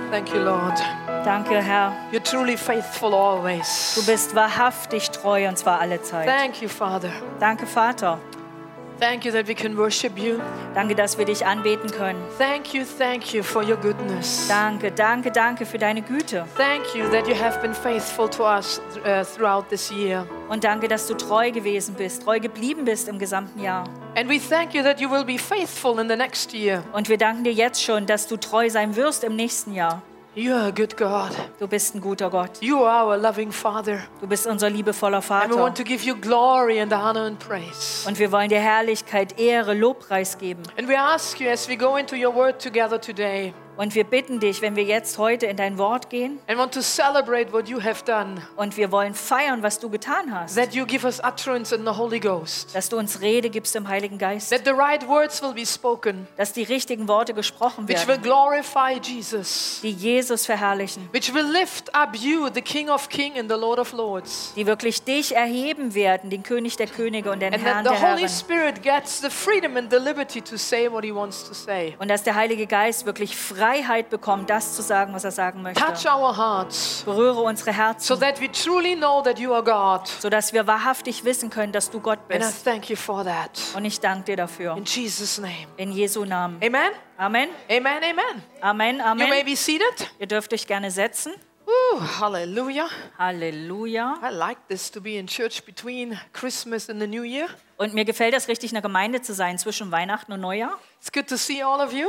Thank you, Lord. Danke, Herr. You're truly faithful always. Du bist wahrhaftig treu und zwar alle Zeit. Thank you, Father. Danke, Vater. Thank you that we can worship you. Danke, dass wir dich anbeten können. Thank you for your goodness. Danke, danke, danke für deine Güte. Thank you that you have been faithful to us throughout this year. Und danke, dass du treu gewesen bist, treu geblieben bist im gesamten Jahr. And we thank you that you will be faithful in the next year. Und wir danken dir jetzt schon, dass du treu sein wirst im nächsten Jahr. You are a good God. Du bist ein guter Gott. You are our loving Father. Du bist unser liebevoller And we Vater. want to give you glory and honor and praise. Und wir wollen dir Herrlichkeit, Ehre, Lobpreis geben. And we ask you as we go into your word together today, Und wir bitten dich, wenn wir jetzt heute in dein Wort gehen and want to celebrate what you have done, und wir wollen feiern, was du getan hast, that you give us utterance in the Holy Ghost, dass du uns Rede gibst im Heiligen Geist, that the right words will be spoken, dass die richtigen Worte gesprochen which will werden, glorify Jesus, die Jesus verherrlichen, which will lift up you, the King of Kings and the Lord of Lords, die wirklich dich erheben werden, den König der Könige und den and Herrn that der the Holy Herren. Spirit gets the freedom and the liberty to say what he wants to say. Und dass der Heilige Geist wirklich Freiheit bekommt, das zu sagen, was er sagen möchte. Touch our hearts Berühre unsere so Herzen, that we truly know that you are God. sodass wir wahrhaftig wissen können, dass du Gott And I bist. thank you for that. Und ich danke dir dafür. In Jesus' name. In Jesu Namen. Amen. Amen. Amen. Amen. Amen. You may Amen. be seated. Ihr dürft euch gerne setzen. Hallelujah. Halleluja. I like this to be in church between Christmas and the New Year. Und mir gefällt es richtig, in der Gemeinde zu sein zwischen Weihnachten und Neujahr. It's good to see all of you.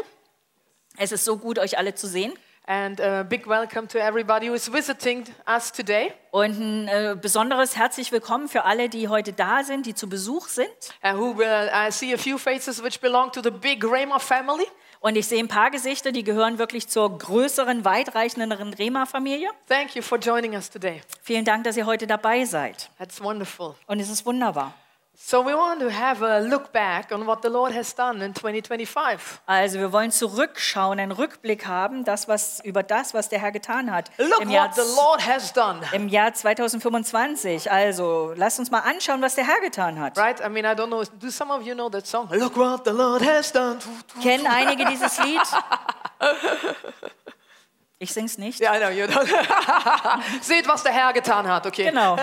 Es ist so gut, euch alle zu sehen. And a big welcome to everybody who is visiting us today. Und ein besonderes herzlich willkommen für alle, die heute da sind, die zu Besuch sind. I see a few faces which belong to the big Rhema family. Und ich sehe ein paar Gesichter, die gehören wirklich zur größeren, weitreichenderen Rema-Familie. Thank you for joining us today. Vielen Dank, dass ihr heute dabei seid. That's wonderful. Und es ist wunderbar. So we want to have a look back on what the Lord has done in 2025. Also wir wollen zurückschauen, einen Rückblick haben, über das, was der Herr getan hat Look what the Lord has done. im Jahr 2025. Also lasst uns mal anschauen, was der Herr getan hat. Right? I mean, I don't know. Do some of you know that song? Look what the Lord has done. Kennen einige dieses Lied? Ich sing's nicht. Yeah, I know you don't. Seht, was der Herr getan hat, okay? Genau.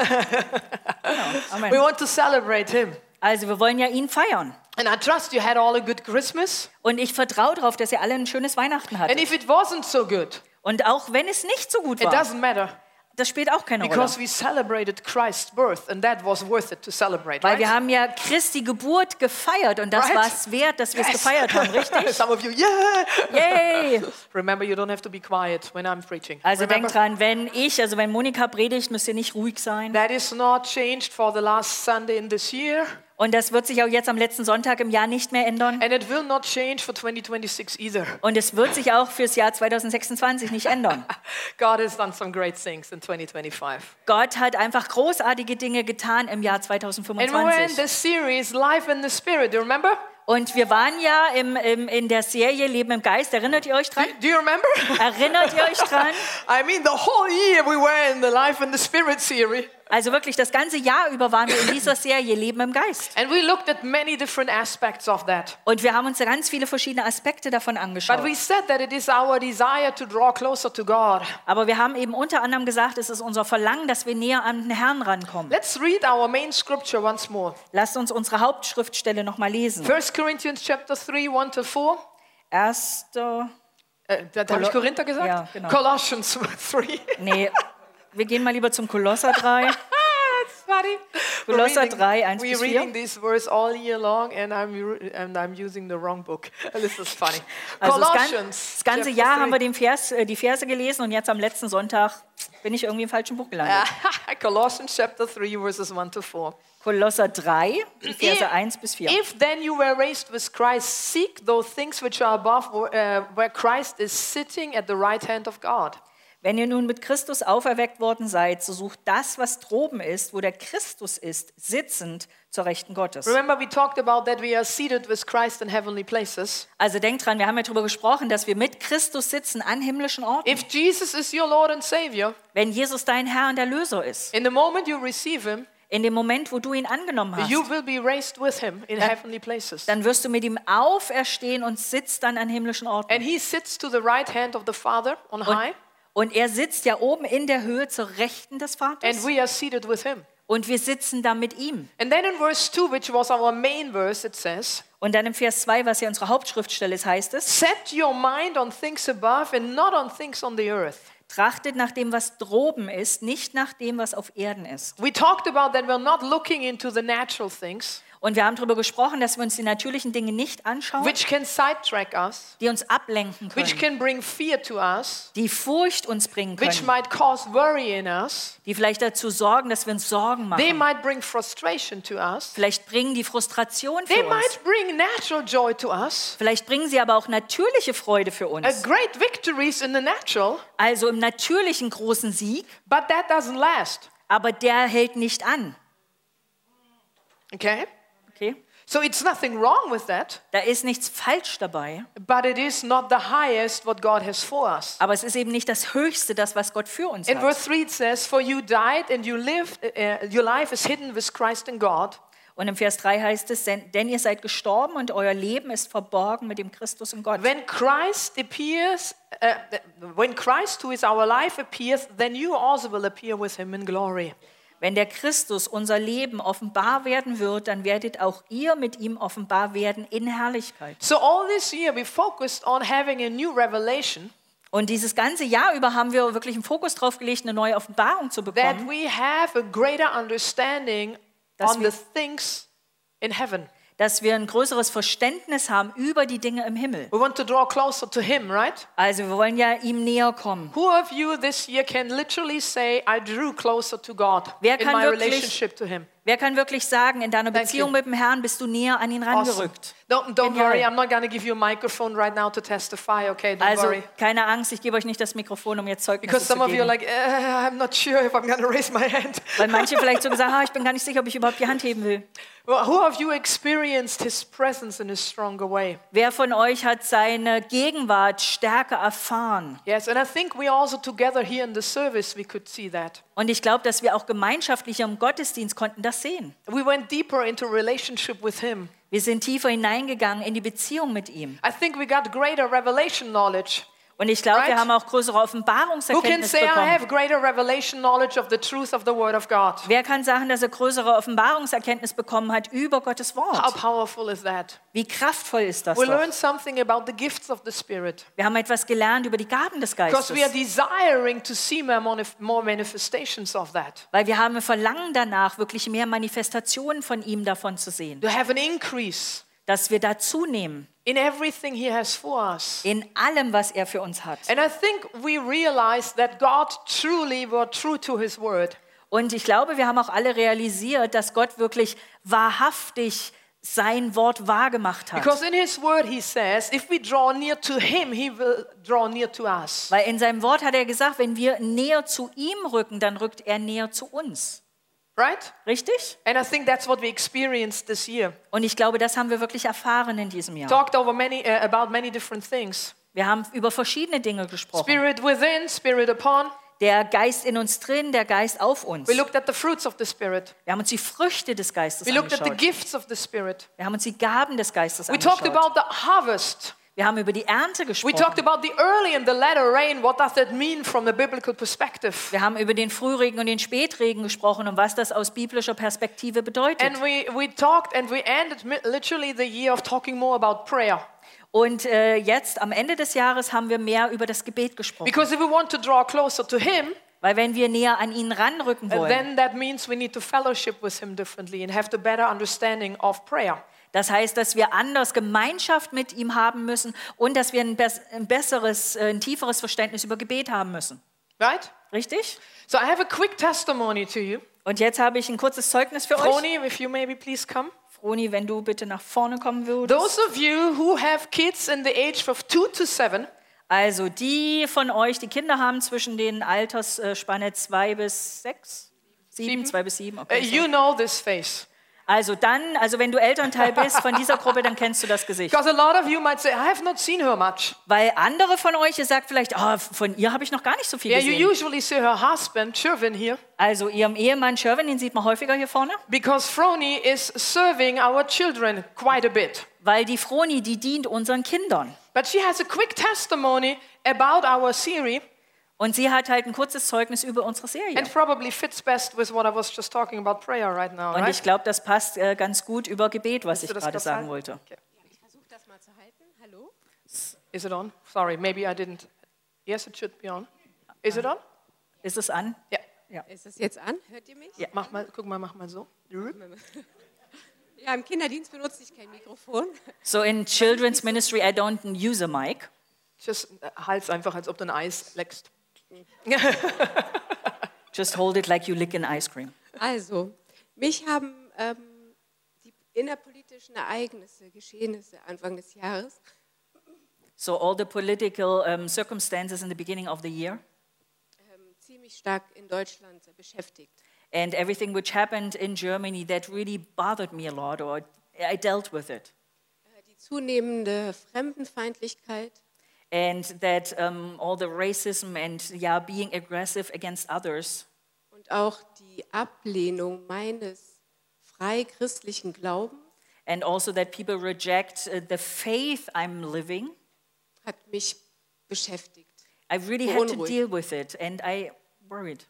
Amen. We want to celebrate him. Also wir wollen ja ihn feiern. And I trust you had all a good Christmas. Und ich vertraue darauf, dass ihr alle ein schönes Weihnachten And hattet. if it wasn't so good, Und auch wenn es nicht so gut it war, doesn't matter. das spielt auch keine Rolle. Because we celebrated Christ's birth and that was worth it to celebrate, Weil right? wir haben ja Christi Geburt gefeiert und das Right? war es wert, dass wir es gefeiert haben, richtig? Some of you, yeah! Yay! Remember, you don't have to be quiet when I'm preaching. Also Remember? denkt dran, wenn Monika predigt, müsst ihr nicht ruhig sein. That is not changed for the last Sunday in this year, Und das wird sich auch jetzt am letzten Sonntag im Jahr nicht mehr ändern. and it will not change for 2026 either. Und es wird sich auch fürs Jahr 2026 nicht ändern. God has done some great things in 2025. Gott hat einfach großartige Dinge getan im Jahr And we were in 2025. this series, Life in the Spirit, do you remember? Und wir waren ja in der Serie Leben im Geist. Erinnert ihr euch dran? Do you remember? Erinnert ihr euch dran? I mean, the whole year we were in the Life in the Spirit series. Also wirklich, das ganze Jahr über waren wir in dieser Serie Leben im Geist. And we looked at many different aspects of that. Und wir haben uns ganz viele verschiedene Aspekte davon But angeschaut. we said that it is our desire to draw closer to God. Aber wir haben eben unter anderem gesagt, es ist unser Verlangen, dass wir näher an den Herrn rankommen. Let's read our main scripture once more. Lasst uns unsere Hauptschriftstelle nochmal lesen. 1 Corinthians chapter 3, 1-4. Erster, Da habe ich Korinther gesagt? Ja, genau. Colossians 3. nee, wir gehen mal lieber zum Kolosser 3. It's funny. Kolosser 3, 1 We're bis 4. reading this verse all year long and I'm using the wrong book. This is funny. Also Colossians. das ganze chapter Jahr 3. haben wir die Verse gelesen und jetzt am letzten Sonntag bin ich irgendwie im falschen Buch gelandet. Colossians chapter 3 verses 1-4. Kolosser 3, die Verse 1 bis 4. If then you were raised with Christ, seek those things which are above, where Christ is sitting at the right hand of God. Wenn ihr nun mit Christus auferweckt worden seid, so sucht das, was droben ist, wo der Christus ist, sitzend zur Rechten Gottes. Remember, we talked about that we are seated with Christ in heavenly places. Also denkt dran, wir haben ja darüber gesprochen, dass wir mit Christus sitzen an himmlischen Orten. If Jesus is your Lord and Savior, Wenn Jesus dein Herr und Erlöser ist, in the moment you receive Him, In dem Moment, wo du ihn angenommen hast, you will be raised with him in heavenly places. dann wirst du mit ihm auferstehen und sitzt dann an himmlischen Orten. And he sits to the right hand of the Father on high, Und er sitzt ja oben in der Höhe zur Rechten des and Vaters. we are seated with him. Und wir sitzen da mit ihm. And then in verse 2, which was our main verse, it says, Und dann im Vers 2, was ja unsere Hauptschriftstelle ist, heißt es, set your mind on things above and not on things on the earth. trachtet nach dem, was droben ist, nicht nach dem, was auf Erden ist. We talked about that we're not looking into the natural things, Und wir haben darüber gesprochen, dass wir uns die natürlichen Dinge nicht anschauen, which can sidetrack us, die uns ablenken which können, can bring fear to us, die Furcht uns bringen which können, might cause worry in us. die vielleicht dazu sorgen, dass wir uns Sorgen They machen. might bring frustration to us. Vielleicht bringen die Frustration They für uns. might bring natural joy to us. Vielleicht bringen sie aber auch natürliche Freude für uns. Great victories in the natural, Also im natürlichen großen Sieg, but that doesn't last. aber der hält nicht an. Okay? Okay? So it's nothing wrong with that, Da ist nichts falsch dabei, but it is not the highest what God has for us. aber es ist eben nicht das Höchste, das, was Gott für uns In hat. verse 3 it says, for you died and you lived, your life is hidden with Christ in God. Und im Vers 3 heißt es, denn ihr seid gestorben und euer Leben ist verborgen mit dem Christus in Gott. When Christ appears, when Christ who is our life appears, then you also will appear with him in glory. Wenn der Christus, unser Leben, offenbar werden wird, dann werdet auch ihr mit ihm offenbar werden in Herrlichkeit. So all this year we focused on having a new revelation Und dieses ganze Jahr über haben wir wirklich einen Fokus drauf gelegt, eine neue Offenbarung zu that bekommen, we have a greater understanding Dass on wir- the things in heaven. dass wir ein größeres Verständnis haben über die Dinge im Himmel. We want to draw closer to him, right? Also wir wollen ja ihm näher kommen. Who of you this year can literally say, I drew closer to God Wer in kann my wirklich- relationship to him? Wer kann wirklich sagen, in deiner Thank Beziehung you. mit dem Herrn bist du näher an ihn Awesome. rangerückt? Don't Genial. worry, I'm not going to give you a microphone right now to testify, okay? Don't Also worry. keine Angst, ich gebe euch nicht das Mikrofon, um jetzt Zeugnisse Because zu some of you are geben. like, I'm not sure if I'm going to raise my hand. Weil manche vielleicht so gesagt haben, ich bin gar nicht sicher, ob ich überhaupt die Hand heben will. Well, who of you experienced his presence in a stronger way? Wer von euch hat seine Gegenwart stärker erfahren? Yes, and I think we also together here in the service, we could see that. Und ich glaube, dass wir auch gemeinschaftlich im Gottesdienst konnten das sehen. We went deeper into relationship with him. Wir sind tiefer hineingegangen in die Beziehung mit ihm. I think we got greater revelation knowledge. Und ich glaube, wir Right? haben auch größere Who can Offenbarungserkenntnis say I bekommen. have greater revelation knowledge of the truth of the Word of God? Wer kann sagen, dass er größere Offenbarungserkenntnis bekommen hat über Gottes How Wort? powerful is that? Wie kraftvoll ist das We doch? learned something about the gifts of the Spirit. Wir haben etwas gelernt über die Gaben des Because we are Geistes. desiring to see more manifestations of that. Weil wir haben ein Verlangen danach, wirklich mehr Manifestationen von ihm davon zu sehen. To have an increase Dass wir dazu nehmen in everything He has for us. in allem, was er für uns hat. And I think we realize that God truly were true to His Word. Und ich glaube, wir haben auch alle realisiert, dass Gott wirklich wahrhaftig sein Wort wahrgemacht hat. Because in His Word He says, if we draw near to Him, He will draw near to us. Weil in seinem Wort hat er gesagt, wenn wir näher zu ihm rücken, dann rückt er näher zu uns. Right? Richtig? And I think that's what we experienced this year. Und ich glaube, das haben wir wirklich erfahren in diesem Jahr. Talked over about many different things. Wir haben über verschiedene Dinge gesprochen. Spirit within, Spirit upon. Der Geist in uns drin, der Geist auf uns. We looked at the fruits of the Spirit. Wir haben uns die Früchte des Geistes We looked at the angeschaut. gifts of the Spirit. Wir haben uns die Gaben des Geistes We talked angeschaut. about the harvest. Wir haben über die Ernte We talked gesprochen. about the early and the latter rain. What does that mean from the biblical perspective? Wir haben über den Frühregen und den Spätregen gesprochen und was das aus biblischer Perspektive bedeutet. And we talked and we ended literally the year of talking more about prayer. Und jetzt am Ende des Jahres haben wir mehr über das Gebet gesprochen. Because if we want to draw closer to Him, Weil wenn wir näher an ihn ranrücken wollen, then that means we need to fellowship with Him differently and have the better understanding of prayer. das heißt, dass wir anders Gemeinschaft mit ihm haben müssen und dass wir ein tieferes Verständnis über Gebet haben müssen. Right? Richtig? So I have a quick testimony to you. Und jetzt habe ich ein kurzes Zeugnis für euch. Froni, if you maybe please come. Froni, wenn du bitte nach vorne kommen würdest. Those of you who have kids in the age of 2 to 7, Also die von euch, die Kinder haben zwischen den Altersspanne 2 bis 6? 7, 2 bis 7, okay. you know this face. Also wenn du Elternteil bist von dieser Gruppe, dann kennst du das Gesicht. Because a lot of you might say, I have not seen her much. Weil andere von euch, ihr sagt vielleicht, von ihr habe ich noch gar nicht so viel Yeah, you gesehen. usually see her husband, Shervin, here. Also ihrem Ehemann Shervin, den sieht man häufiger hier vorne. Because Froni is serving our children quite a bit. Weil die Froni, die dient unseren Kindern. But she has a quick testimony about our series Und sie hat halt ein kurzes Zeugnis über unsere Serie. and probably fits best with what I was just talking about prayer right now, Und right? ich glaube, das passt ganz gut über Gebet, was ich Willst du das gerade kurz sagen halten? wollte. Okay. Ich versuche das mal zu halten. Hallo? Is it on? Sorry, maybe I didn't. Yes, it should be on. Is it on? Ist es an? Ja. Ist es jetzt an? Hört ihr mich? Ja. Mach mal, guck mal, mach mal so. Ja, im Kinderdienst benutze ich kein Mikrofon. So in Children's Ministry, I don't use a mic. Just halt's einfach, als ob du ein Eis leckst. Just hold it like you lick an ice cream. Also, mich haben die innerpolitischen Ereignisse, Geschehnisse Anfang des Jahres So all the political circumstances in the beginning of the year ziemlich stark in Deutschland beschäftigt. and everything which happened in Germany that really bothered me a lot, or I dealt with it. Die zunehmende Fremdenfeindlichkeit, And that all the racism and being aggressive against others. und auch die Ablehnung meines freichristlichen Glaubens And also that people reject the faith I'm living. hat mich beschäftigt. I really had to Beunruhigt. deal with it and I worried.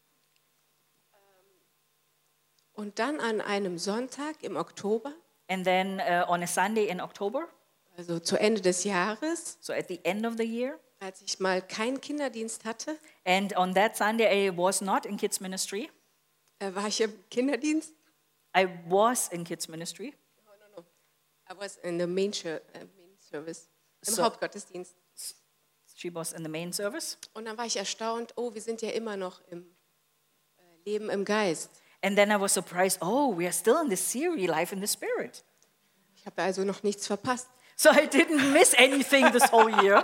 Und dann an einem Sonntag im Oktober, And then on a Sunday in October, also zu Ende des Jahres, so at the end of the year, als ich mal keinen Kinderdienst hatte, and on that Sunday I was not in kids ministry. war ich im Kinderdienst. I was in kids ministry. I was in the main service, im So- Hauptgottesdienst. She was in the main service. Und dann war ich erstaunt, oh, wir sind ja immer noch im Leben im Geist. And then I was surprised, oh, we are still in this series, Life in the Spirit. Ich habe also noch nichts verpasst. So I didn't miss anything this whole year.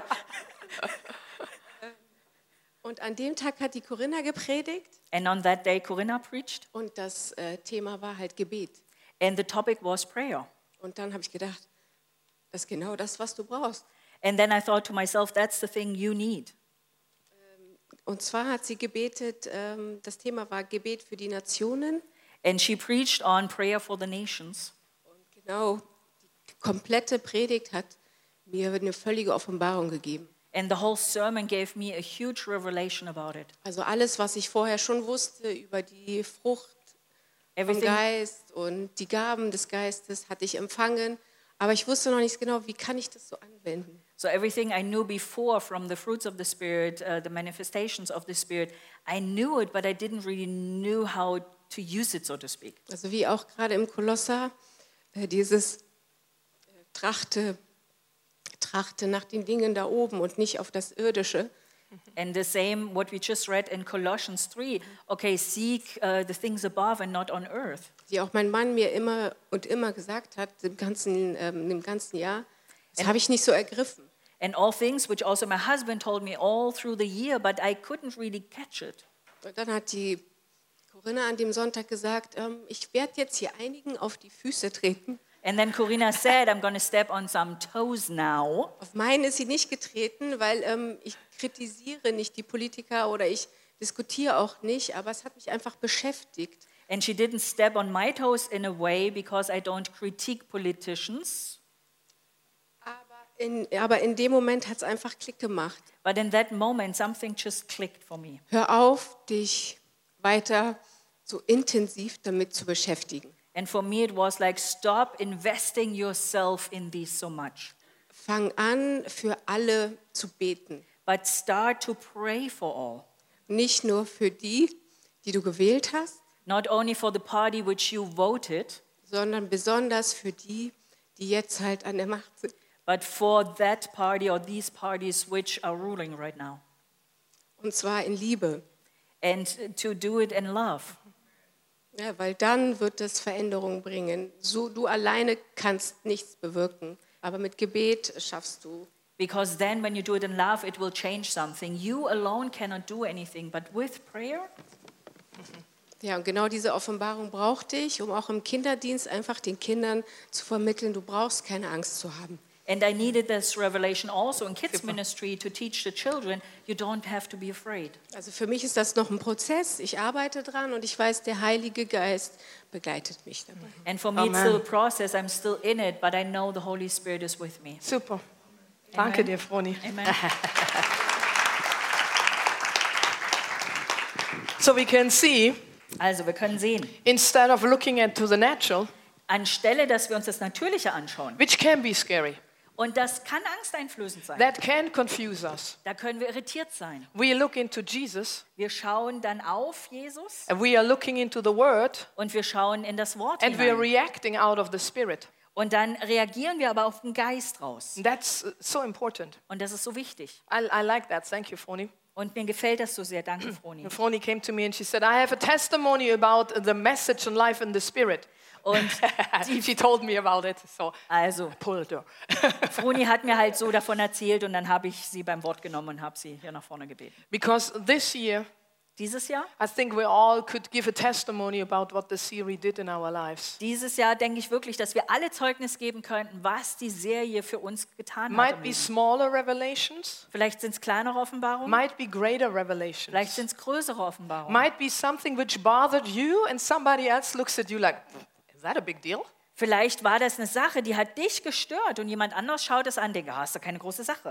Und an dem Tag hat die Corinna gepredigt And on that day, Corinna preached, und das Thema war halt Gebet. and the topic was prayer. Und dann habe ich gedacht, das ist genau das, was du brauchst. And then I thought to myself, that's the thing you need. Und zwar hat sie gebetet, das Thema war Gebet für die Nationen. And she preached on prayer for the nations. Und genau, die komplette Predigt hat mir eine völlige Offenbarung gegeben. And the whole sermon gave me a huge revelation about it. Also alles, was ich vorher schon wusste über die Frucht vom Everything, Geist und die Gaben des Geistes hatte ich empfangen. Aber ich wusste noch nicht genau, wie kann ich das so anwenden. so everything I knew before from the fruits of the Spirit, the manifestations of the Spirit, I knew it, but I didn't really know how to use it, so to speak. Also wie auch gerade im Kolosser, dieses Trachte nach den Dingen da oben und nicht auf das Irdische. And the same, what we just read in Colossians 3, okay, seek the things above and not on earth. Die auch mein Mann mir immer und immer gesagt hat, im ganzen Jahr, das habe ich nicht so ergriffen. And all things which also my husband told me all through the year, but I couldn't really catch it. Und dann hat die Corinna an dem Sonntag gesagt, ich werde jetzt hier einigen auf die Füße treten. And then Corinna said, I'm going to step on some toes now. Auf meinen ist sie nicht getreten, weil ich kritisiere nicht die Politiker oder ich diskutiere auch nicht, aber es hat mich einfach beschäftigt. And she didn't step on my toes in a way because I don't critique politicians. Aber in dem Moment hat es einfach Klick gemacht. But in that moment, something just clicked for me. Hör auf, dich weiter so intensiv damit zu beschäftigen. And for me, it was like, stop investing yourself in these so much, Fang an, für alle zu beten. but start to pray for all. Nicht nur für die, die du gewählt hast, Not only for the party which you voted, sondern besonders für die, die jetzt halt an der Macht sind. but for that party or these parties which are ruling right now. Und zwar in Liebe. And to do it in love. Ja, weil dann wird es Veränderungen bringen. So, du alleine kannst nichts bewirken, aber mit Gebet schaffst du. Because then when you do it in love, it will change something. You alone cannot do anything, but with prayer, Ja, und genau diese Offenbarung brauchte ich, um auch im Kinderdienst einfach den Kindern zu vermitteln, du brauchst keine Angst zu haben. And I needed this revelation also in kids ministry to teach the children, you don't have to be afraid. Also für mich ist das noch ein Prozess, ich arbeite dran und ich weiß, der Heilige Geist begleitet mich dabei. And for me it's still a process, I'm still in it, but I know the Holy Spirit is with me. Super. Danke dir, Froni. Amen. So we can see, Also wir können sehen, instead of looking into the natural, anstelle, dass wir uns das Natürliche anschauen, which can be scary, und das kann angsteinflößend sein, that can confuse us, da können wir irritiert sein. we look into Jesus, Wir schauen dann auf Jesus and we are looking into the Word, und wir schauen in das Wort and we are hinein. reacting out of the Spirit. Und dann reagieren wir aber auf den Geist raus. And that's so important. Und das ist so wichtig. I like that. Thank you, Froni. Und mir gefällt das so sehr. Danke, Froni. And Froni came to me and she said, I have a testimony about the message and life in the Spirit. Und She told me about it, so also, I pulled her. Froni hat mir halt so davon erzählt und dann habe ich sie beim Wort genommen und habe sie hier nach vorne gebeten. Because this year, Dieses Jahr we all could give a testimony about what the series did in our lives. Dieses Jahr denke ich wirklich, dass wir alle Zeugnis geben könnten, was die Serie für uns getan hat. Might im be Leben. smaller revelations, Vielleicht sind es kleinere Offenbarungen, might be greater vielleicht revelations, sind es größere Offenbarungen. might be something which bothered you and somebody else looks at you like, is that a big deal? Vielleicht war das eine Sache, die hat dich gestört und jemand anders schaut es an und denkt, ah, ist doch keine große Sache.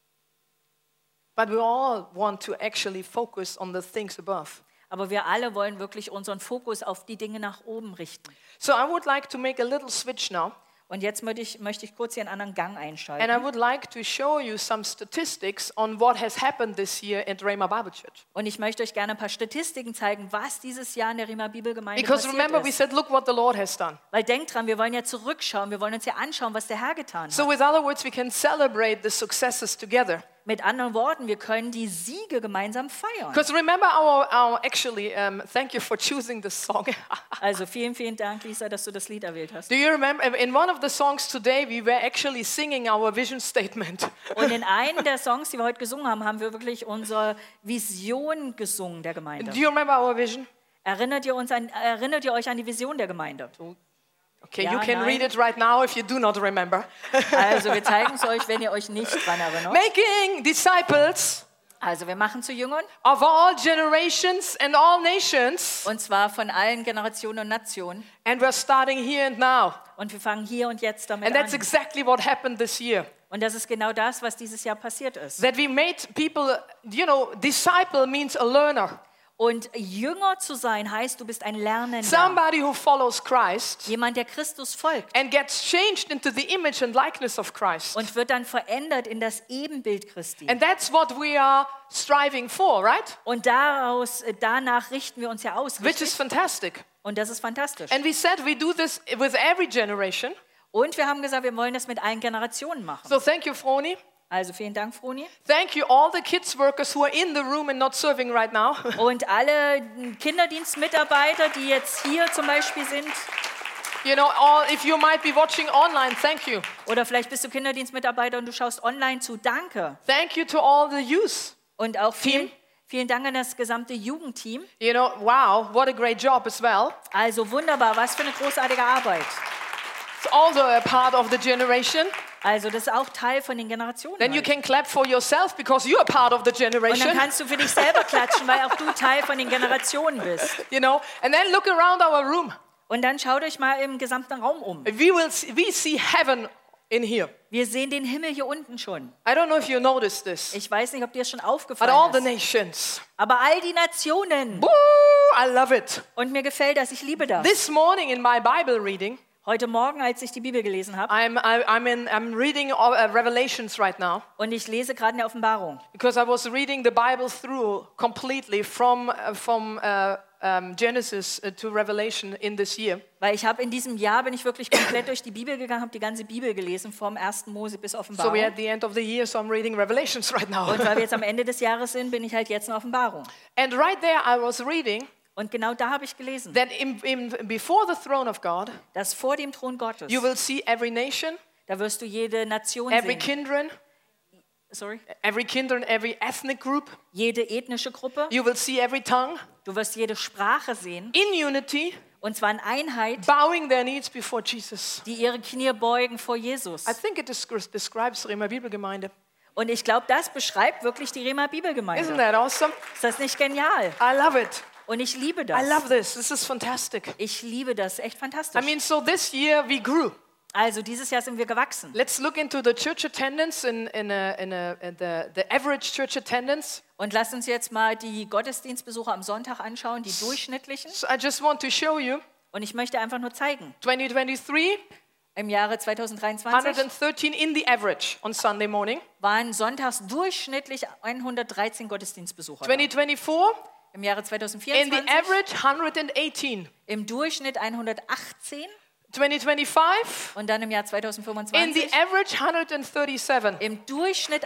But we all want to actually focus on the things above. Aber wir alle wollen wirklich unseren Fokus auf die Dinge nach oben richten. So I would like to make a little switch now. Und jetzt möchte ich kurz hier einen anderen Gang And einschalten. I would like to show you some statistics on what has happened this year at Rhema Bible Church. Und ich möchte euch gerne ein paar Statistiken zeigen, was dieses Jahr in der Rhema Bibelgemeinde Because passiert remember, we ist. said, look what the Lord has done. Weil denkt dran, wir wollen ja zurückschauen, wir wollen uns ja anschauen, was der Herr getan hat. So with other words, we can celebrate the successes together. Mit anderen Worten, wir können die Siege gemeinsam feiern. Because remember thank you for choosing this song. Also vielen, vielen Dank, Lisa, dass du das Lied erwählt hast. Do you remember, in one of the songs today, we were actually singing our vision statement. Und in einem der Songs, die wir heute gesungen haben, haben wir wirklich unsere Vision gesungen der Gemeinde. Do you remember our vision? Erinnert ihr euch an die Vision der Gemeinde? Okay, Ja, you can nein. read it right now if you do not remember. Also wir zeigen es euch, wenn ihr euch nicht dran erinnert. Making disciples Also wir machen zu Jüngern, of all generations and all nations. und zwar von allen Generationen und Nationen. And we're starting here and now. Und wir fangen hier und jetzt damit And that's an. exactly what happened this year. Und das ist genau das, was dieses Jahr passiert ist. That we made people, disciple means a learner. Und Jünger zu sein heißt, du bist ein Lernender. Somebody who follows Christ Jemand, der Christus folgt and gets changed into the image and likeness of Christ. und wird dann verändert in das Ebenbild Christi. And that's what we are striving for, right? Und danach richten wir uns ja aus. Which is Richtig? fantastic. Und das ist fantastisch. And we said we do this with every generation. Und wir haben gesagt, wir wollen das mit allen Generationen machen. So thank you, Froni. Also vielen Dank, Froni. Thank you, all the kids workers who are in the room and not serving right now. Und alle Kinderdienstmitarbeiter, die jetzt hier zum Beispiel sind, If you might be watching online, thank you. oder vielleicht bist du Kinderdienstmitarbeiter und du schaust online zu, danke. Thank you to all the youth. Und auch Team. vielen Dank an das gesamte Jugendteam. Wow, what a great job as well. Also wunderbar, was für eine großartige Arbeit. It's also a part of the generation. Also das ist auch Teil von den Generationen. Then you halt. can clap for yourself because you're part of the Und dann generation. kannst du für dich selber klatschen, weil auch du Teil von den Generationen bist. And then look around our room. Und dann schaut euch mal im gesamten Raum um. We see heaven in here. Wir sehen den Himmel hier unten schon. I don't know if you noticed this, Ich weiß nicht, ob dir das schon but aufgefallen all the ist. nations. Aber all die Nationen. Woo, I love it. Und mir gefällt das, ich liebe das. This morning in my Bible reading, Heute Morgen, als ich die Bibel gelesen habe, I'm reading Revelations right now und ich lese gerade in der Offenbarung. because I was reading the Bible through completely from Genesis to Revelation in this year. Weil in diesem Jahr bin ich wirklich komplett durch die Bibel gegangen, habe die ganze Bibel gelesen, vom 1. Mose bis So Offenbarung. we're at the end of the year, so I'm reading Revelations right now. Und weil wir jetzt am Ende des Jahres sind, bin ich halt jetzt in Offenbarung. And right there I was reading Und genau da habe ich gelesen, that before the throne of God, dass vor dem Thron Gottes, you will see every nation, da wirst du jede Nation every sehen, kindred, sorry, every kinder and every ethnic group. jede ethnische Gruppe. You will see every tongue Du wirst jede Sprache sehen. in unity, Und zwar in Einheit, bowing their knees before Jesus. die ihre Knie beugen vor Jesus. I think it describes Rema Bibelgemeinde. Und ich glaube, das beschreibt wirklich die Rema Isn't Bibelgemeinde. that awesome? Ist das nicht genial? I love it. Und ich liebe I das. love this. This is fantastic. Ich liebe das, echt I fantastisch. mean, so this year we grew. Also dieses Jahr sind wir gewachsen. Let's look into the church attendance in the average church attendance. Und lasst uns jetzt mal die Gottesdienstbesucher am Sonntag anschauen, die durchschnittlichen. So I just want to show you Und ich möchte einfach nur zeigen, 2023, im Jahre 2023 113 in the average on Sunday morning. waren sonntags durchschnittlich 113 Gottesdienstbesucher. Da. 2024, Im Jahre in the 2024 average 118. im Durchschnitt 118 2025, und dann im Jahr in 2025 the average 137. im Durchschnitt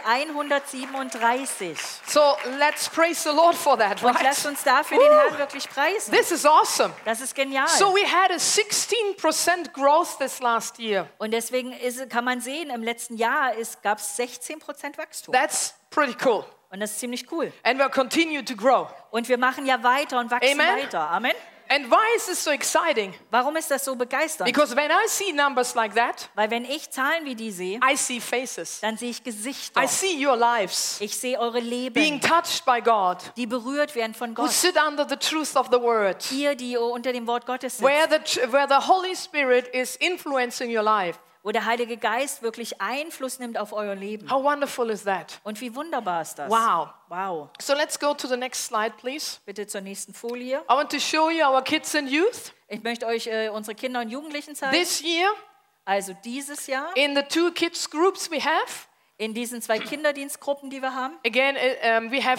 137. So let's praise the Lord for that, Und right? lasst uns dafür den Herrn wirklich preisen. This is awesome. Das ist genial. So we had a 16% growth this last year. Und deswegen kann man sehen, im letzten Jahr gab es 16% Wachstum. That's pretty cool. Und das ist ziemlich cool. And we'll continue to grow. Und wir machen ja weiter und wachsen Amen. weiter. Amen. And why is this so exciting? Warum ist das so begeisternd? Because when I see numbers like that, Weil wenn ich Zahlen wie die sehe, I see faces. dann sehe ich Gesichter. I see your lives Ich sehe eure being Leben, touched by God, die berührt werden von who Gott. sit under the truth of the word, Ihr, die unter dem Wort Gottes where sitzt, where the Holy Spirit is influencing your life. wo der Heilige Geist wirklich Einfluss nimmt auf euer Leben. How wonderful is that? Und wie wunderbar ist das? Wow. Wow. So let's go to the next slide, please. Bitte zur nächsten Folie. I want to show you our kids and youth. Ich möchte euch unsere Kinder und Jugendlichen zeigen. This year, Also dieses Jahr in the 2 kids groups we have, in diesen 2 Kinderdienstgruppen, die wir haben. again, we have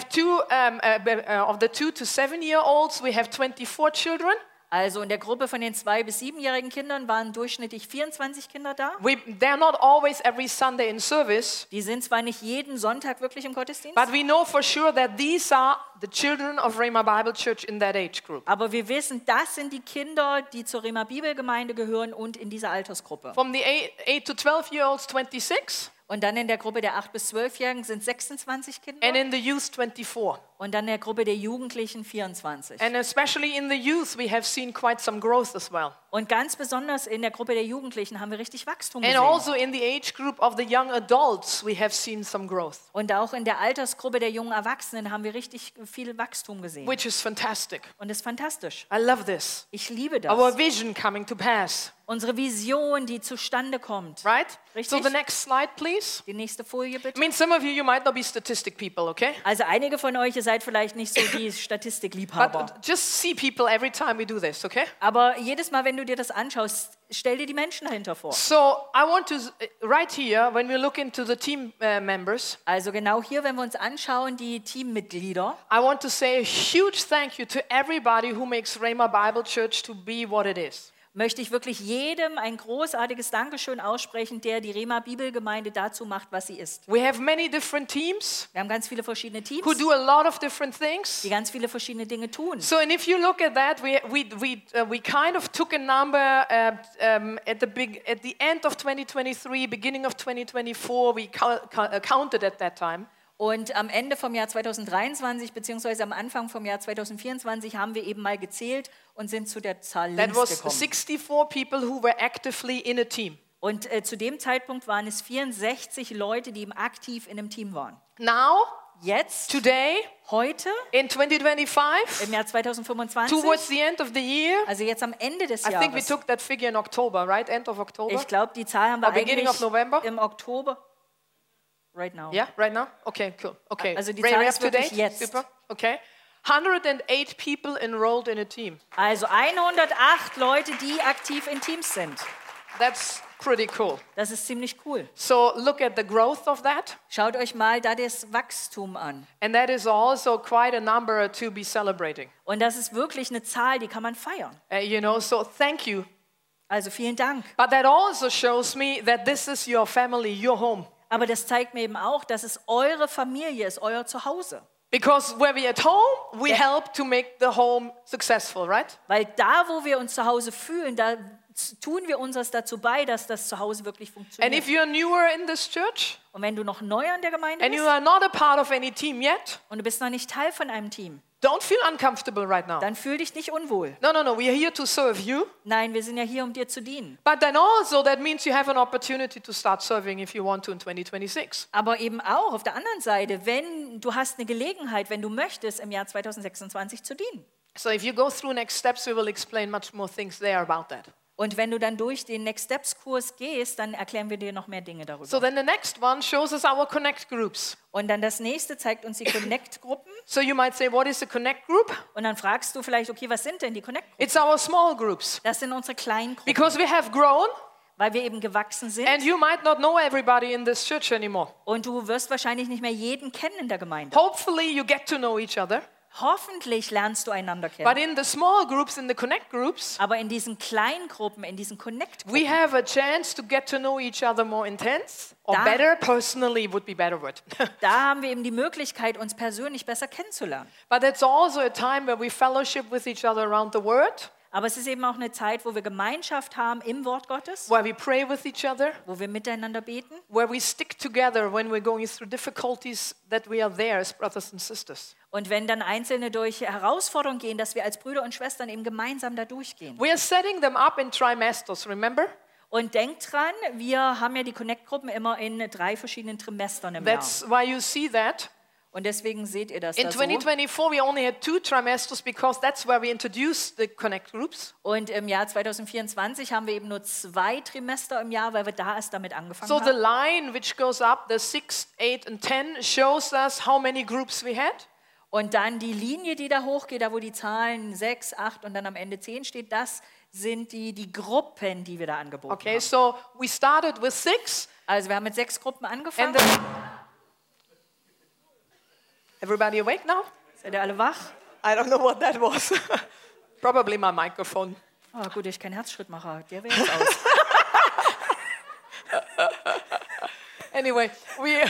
of the 2 to 7-year-olds, we have 24 children. Also in der Gruppe von den 2- bis 7-jährigen Kindern waren durchschnittlich 24 Kinder da. They're not always every Sunday in service, Die sind zwar nicht jeden Sonntag wirklich im Gottesdienst, but we know for sure that these are the children of Rhema Bible Church in that age group. aber wir wissen, das sind die Kinder, die zur Rema Bibelgemeinde gehören und in dieser Altersgruppe. From the 8 to 12-year-olds, 26, Und dann in der Gruppe der 8- bis 12-Jährigen sind 26 Kinder and in the youth, 24. und dann in der Gruppe der Jugendlichen 24. And especially in the youth, we have seen quite some growth as well. Und ganz besonders in der Gruppe der Jugendlichen haben wir richtig Wachstum And gesehen. also in the age group of the young adults, we have seen some growth, Und auch in der Altersgruppe der jungen Erwachsenen haben wir richtig viel Wachstum gesehen. which is fantastic. Und das ist fantastisch. I love this. Ich liebe Our das. vision coming to pass, Unsere Vision, die zustande kommt. right? Richtig. So the next slide, please. Die nächste Folie I bitte. mean, some of you might not be statistic people, okay? Also einige von euch, ihr seid vielleicht nicht so die Statistikliebhaber. But just see people every time we do this, okay? Aber jedes Mal, wenn du dir das anschaust, stell dir die Menschen dahinter vor. So I want to, right here, when we look into the team members, Also genau hier, wenn wir uns anschauen, die Teammitglieder, I want to say a huge thank you to everybody who makes Rhema Bible Church to be what it is. möchte ich wirklich jedem ein großartiges Dankeschön aussprechen, der die Rema Bibelgemeinde dazu macht, was sie ist. We have many different teams Wir haben ganz viele verschiedene Teams, who do a lot of different things. die ganz viele verschiedene Dinge tun. So, and if you look at that, we kind of took a number at the end of 2023, beginning of 2024. We counted at that time. Und am Ende vom Jahr 2023 beziehungsweise am Anfang vom Jahr 2024 haben wir eben mal gezählt und sind zu der Zahl That links was gekommen. 64 people who were actively in a team. Und zu dem Zeitpunkt waren es 64 Leute, die aktiv in einem Team waren. Now, Jetzt, today, heute, in 2025, im Jahr 2025, towards the end of the year, also jetzt am Ende des I think we Jahres, took that figure in October, right? End of October. ich glaube, die Zahl haben wir Or beginning eigentlich of November? im Oktober, right now. Yeah, right now? Okay, cool. Okay. Also die Very Zahl up ist to wirklich date? jetzt. Super. Okay. 108 people enrolled in a team. Also 108 Leute, die aktiv in Teams sind. That's pretty cool. Das ist ziemlich cool. So look at the growth of that. Schaut euch mal da das Wachstum an. And that is also quite a number to be celebrating. Und das ist wirklich eine Zahl, die kann man feiern. So thank you. Also vielen Dank. But that also shows me that this is your family, your home. Aber das zeigt mir eben auch, dass es eure Familie ist, euer Zuhause. Because when we're at home, we help to make the home successful, right? Weil da, wo wir uns zu Hause fühlen, da tun wir unseres dazu bei, dass das zu Hause wirklich And funktioniert. if you're newer in this church Und wenn du noch neu an der Gemeinde and you bist are not a part of any team yet, und du bist noch nicht Teil von einem Team, don't feel uncomfortable right now. dann fühl dich nicht unwohl. No, we are here to serve you. Nein, wir sind ja hier, um dir zu dienen. But then also that means you have an opportunity to start serving if you want to in 2026. Aber eben auch auf der anderen Seite, wenn du hast eine Gelegenheit, wenn du möchtest, im Jahr 2026 zu dienen. So if you go through next steps, we will explain much more things there about that. Und wenn du dann durch den Next Steps Kurs gehst, dann erklären wir dir noch mehr Dinge darüber. So then the next one shows us our connect groups. Und dann das nächste zeigt uns die Connect-Gruppen. So you might say, what is a connect group? Und dann fragst du vielleicht, okay, was sind denn die Connect-Gruppen? It's our small groups. Das sind unsere kleinen Gruppen, Because we have grown weil wir eben gewachsen sind. and you might not know everybody in this church anymore. Und du wirst wahrscheinlich nicht mehr jeden kennen in der Gemeinde. Hopefully you get to know each other. Hoffentlich lernst du einander kennen. But in the small groups, in the connect groups, Aber in diesen kleinen Gruppen, in diesen Connect-Gruppen, we have a chance to get to know each other more intense, or Da- better, personally would be better word. da haben wir eben die Möglichkeit, uns persönlich besser kennenzulernen. But it's also a time where we fellowship with each other around the word, Aber es ist eben auch eine Zeit, wo wir Gemeinschaft haben im Wort Gottes, where we pray with each other, wo wir miteinander beten, where we stick together when we're going through difficulties, that we are there as brothers and sisters. und wenn dann Einzelne durch Herausforderungen gehen, dass wir als Brüder und Schwestern eben gemeinsam da durchgehen. We are setting them up in trimesters, remember? Und denkt dran, wir haben ja die Connect-Gruppen immer in 3 verschiedenen Trimestern im That's why you see that. Jahr. Und deswegen seht ihr das In da so. 2024, we only had 2 trimesters because that's where we introduced the connect groups. Und im Jahr 2024 haben wir eben nur 2 Trimester im Jahr, weil wir da erst damit angefangen So the haben. line which goes up, the 6, 8, and 10, shows us how many groups we had. Und dann die Linie, die da hochgeht, da wo die Zahlen 6, 8 und dann am Ende 10 steht, das sind die Gruppen, die wir da angeboten Okay, haben. so we started with 6, Also wir haben mit 6 Gruppen angefangen. and then everybody awake now? Seid ihr alle wach? I don't know what that was. Probably my microphone. Oh, gut, ich kein Herzschrittmacher. Der wäre jetzt aus. Anyway, we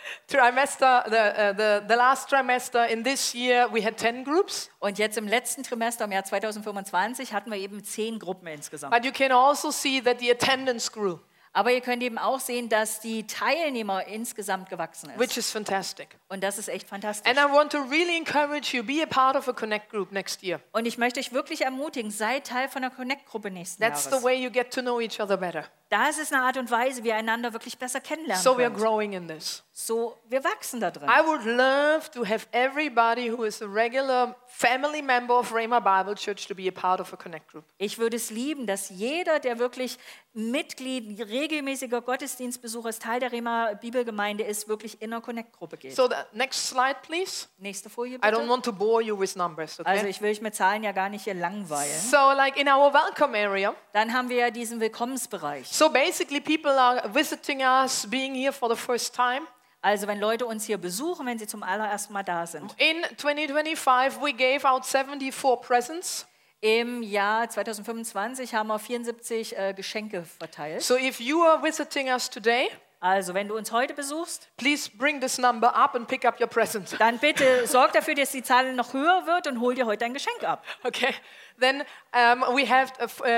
the last trimester in this year we had 10 groups, Und jetzt im letzten Trimester, im Jahr 2025, hatten wir eben 10 Gruppen insgesamt. but you can also see that the attendance grew, Aber ihr könnt eben auch sehen, dass die Teilnehmer insgesamt gewachsen which ist. is fantastic. Und das ist echt fantastisch. And I want to really encourage you, be a part of a connect group next year. Und ich möchte euch wirklich ermutigen, seid Teil von der Connect-Gruppe nächsten That's the Jahres. way you get to know each other better. Das ist eine Art und Weise, wie ihr einander wirklich besser kennenlernen So we are könnt. growing in this. So, wir wachsen da drin. I would love to have everybody who is a regular family member of Rhema Bible Church to be a part of a connect group. Ich würde es lieben, dass jeder, der wirklich Mitglied, regelmäßiger Gottesdienstbesucher ist, Teil der Rema Bibelgemeinde ist, wirklich in einer Connect-Gruppe geht. So the next slide, please. Nächste Folie I don't bitte. want to bore you with numbers, okay? Also ich will euch mit Zahlen ja gar nicht hier langweilen. So like in our welcome area, Dann haben wir ja diesen Willkommensbereich. so basically people are visiting us, being here for the first time. Also wenn Leute uns hier besuchen, wenn sie zum allerersten Mal da sind. In 2025, we gave out 74 presents. Im Jahr 2025 haben wir 74 Geschenke verteilt. So if you are visiting us today, Also wenn du uns heute besuchst, please bring this number up and pick up your present. dann bitte sorg dafür, dass die Zahl noch höher wird und hol dir heute ein Geschenk ab. Okay. Then we have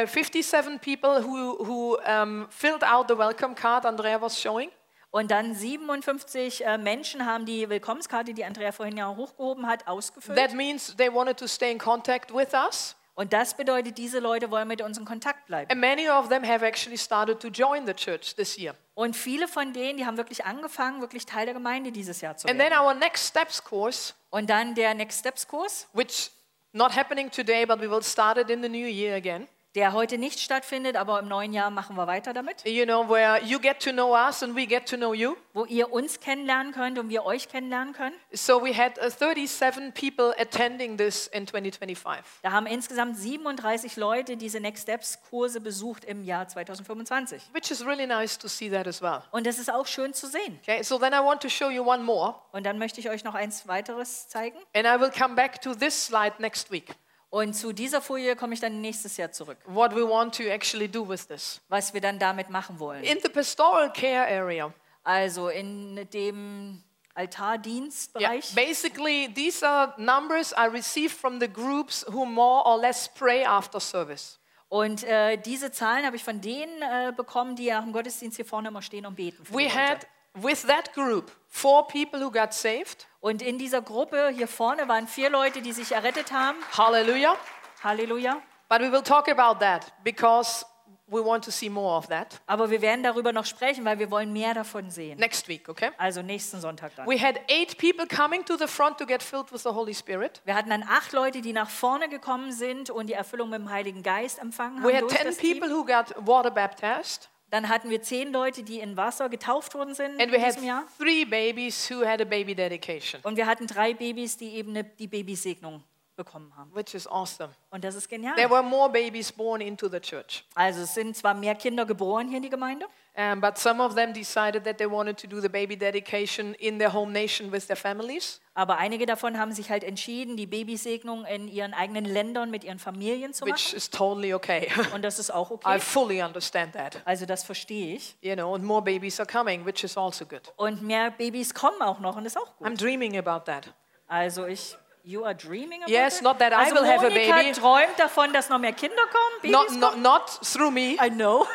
57 people who filled out the welcome card Andrea was showing. Und dann 57 Menschen haben die Willkommenskarte, die Andrea vorhin ja hochgehoben hat, ausgefüllt. That means they wanted to stay in contact with us. Und das bedeutet, diese Leute wollen mit uns in Kontakt bleiben. And many of them have actually started to join the church this year. Und viele von denen, die haben wirklich angefangen, wirklich Teil der Gemeinde dieses Jahr zu And then werden. our next steps course, Und dann der Next Steps Kurs, which not happening today, but we will start it in the new year again. der heute nicht stattfindet, aber im neuen Jahr machen wir weiter damit. You know, where you get to know us and we get to know you. Wo ihr uns kennenlernen könnt und wir euch kennenlernen können. So we had 37 people attending this in 2025. Da haben insgesamt 37 Leute diese Next Steps Kurse besucht im Jahr 2025. Which is really nice to see that as well. Und das ist auch schön zu sehen. Okay, so then I want to show you one more, Und dann möchte ich euch noch eins weiteres zeigen. and I will come back to this slide next week. Und zu dieser Folie komme ich dann nächstes Jahr zurück, What we want to actually do with this. was wir dann damit machen wollen. In the pastoral care area, Also in dem Altardienstbereich. basically these are numbers I received from the groups who more or less pray after service. Und diese Zahlen habe ich von denen bekommen, die ja im Gottesdienst hier vorne immer stehen und beten. Für die We Leute. had, with that group, 4 people who got saved. Und in dieser Gruppe hier vorne waren 4 Leute, die sich errettet haben. Hallelujah. Halleluja. But we will talk about that because we want to see more of that Aber wir werden darüber noch sprechen, weil wir wollen mehr davon sehen. next week, okay? Also nächsten Sonntag dann. We had 8 people coming to the front to get filled with the Holy Spirit. Wir hatten dann 8 Leute, die nach vorne gekommen sind und die Erfüllung mit dem Heiligen Geist empfangen haben We had durch 10 das Team. people who got water baptized. Dann hatten wir 10 Leute, die in Wasser getauft worden sind And we in had diesem Jahr. 3 babies who had a baby dedication, Und wir hatten 3 Babys, die eben die Babysegnung bekommen haben. which is awesome. Und das ist genial. There were more babies born into the church, Also es sind zwar mehr Kinder geboren hier in die Gemeinde, but some of them decided that they wanted to do the baby dedication in their home nation with their families. aber einige davon haben sich halt entschieden, die Babysegnung in ihren eigenen Ländern mit ihren Familien zu Which machen. is totally okay. Und das ist auch I okay. fully understand that. Also das verstehe ich. You know, and more babies are coming, which is also good. Und mehr Babys kommen auch noch und das ist auch gut. I'm dreaming about that. Also you are dreaming about Yes, it? not that I Also will have a Monika baby. träumt davon, dass noch mehr Kinder kommen, Babys kommen. Not through me. I know.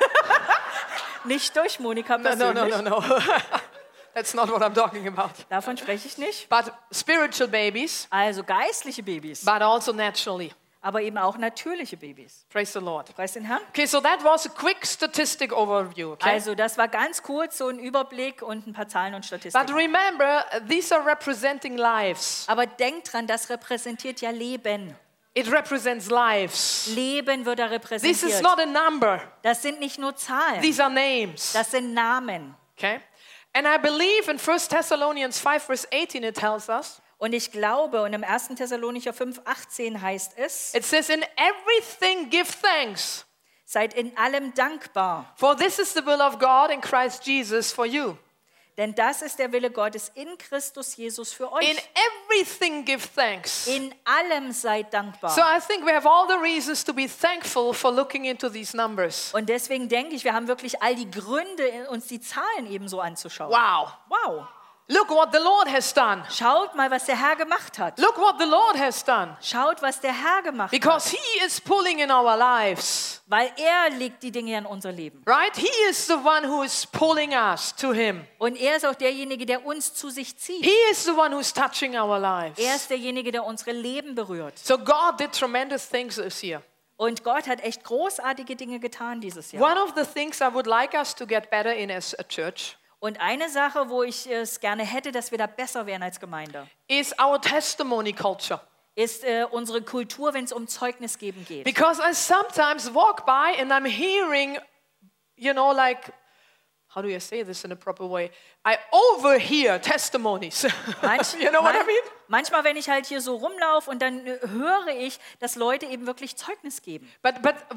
Nicht durch Monika No, persönlich. no. That's not what I'm talking about. Davon spreche ich nicht. But spiritual babies, Also geistliche Babys, but also naturally. aber eben auch natürliche Babys. Praise the Lord. Preis den Herrn. Okay, so that was a quick statistic overview. Okay? Also das war ganz kurz so ein Überblick und ein paar Zahlen und But Statistiken. remember, these are representing lives. Aber denkt dran, das repräsentiert ja Leben. It represents lives. Leben wird da This is repräsentiert. not a number. Das sind nicht nur Zahlen, These are names. das sind Namen. Okay? And I believe in 1 Thessalonians 5 verse 18 it tells us, Und ich glaube, und im 1. Thessalonicher 5,18 heißt es, it says, in everything give thanks, seid in allem dankbar, for this is the will of God in Christ Jesus for you. denn das ist der Wille Gottes in Christus Jesus für In euch. everything give thanks. In allem seid dankbar. So I think we have all the reasons to be thankful for looking into these numbers. Und deswegen denke ich, wir haben wirklich all die Gründe, uns die Zahlen ebenso anzuschauen. Wow. Wow. Look what the Lord has done. Schaut mal, was der Herr gemacht hat. Look what the Lord has done. Schaut, was der Herr gemacht hat. Because He is pulling in our lives. Weil er legt die Dinge in unser Leben. Right? He is the one who is pulling us to Him. Und er ist auch derjenige, der uns zu sich zieht. He is the one who's touching our lives. Er ist derjenige, der unsere Leben berührt. So God did tremendous things this year. Und Gott hat echt großartige Dinge getan dieses Jahr. One of the things I would like us to get better in as a church Und eine Sache, wo ich es gerne hätte, dass wir da besser wären als Gemeinde, is our testimony culture. ist unsere Kultur, wenn es um Zeugnis geben geht. Because I sometimes walk by and I'm hearing, you know, like, how do you say this in a proper way? I overhear testimonies. You know what I mean? Manchmal, wenn ich halt hier so rumlaufe und dann höre ich, dass Leute eben wirklich Zeugnis geben. But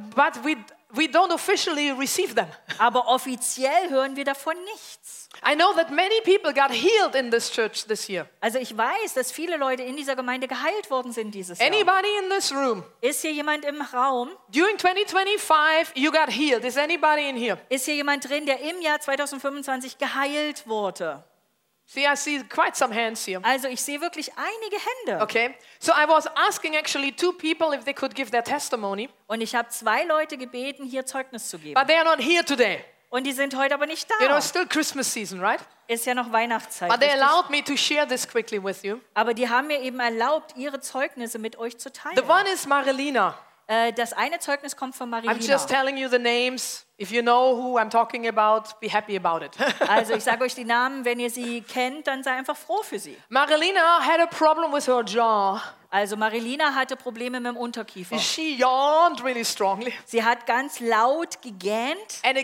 we don't officially receive them. Aber offiziell hören wir davon nichts. I know that many people got healed in this church this year. Also ich weiß, dass viele Leute in dieser Gemeinde geheilt worden sind dieses Jahr. Anybody in this room, Ist hier jemand im Raum? during 2025, you got healed. Is anybody in here? Ist hier jemand drin, der im Jahr 2025 geheilt wurde? See, I see quite some hands here. Also ich sehe wirklich einige Hände. Okay, so I was asking actually 2 people if they could give their testimony, Und ich habe 2 Leute gebeten, hier Zeugnis zu geben. but they are not here today. Und die sind heute aber nicht You know, da. it's still Christmas season, right? Ist ja noch Weihnachtszeit. But they richtig? allowed me to share this quickly with you. Aber die haben mir eben erlaubt, ihre Zeugnisse mit euch zu The teilen. one is Marilina. Das eine Zeugnis kommt von I'm Marilina. just telling you the names. If you know who I'm talking about, be happy about it. Also ich sage euch die Namen, wenn ihr sie kennt, dann sei einfach froh für sie. Marilina had a problem with her jaw. Also Marilina hatte Probleme mit dem Unterkiefer. She yawned really strongly Sie hat ganz laut gegähnt and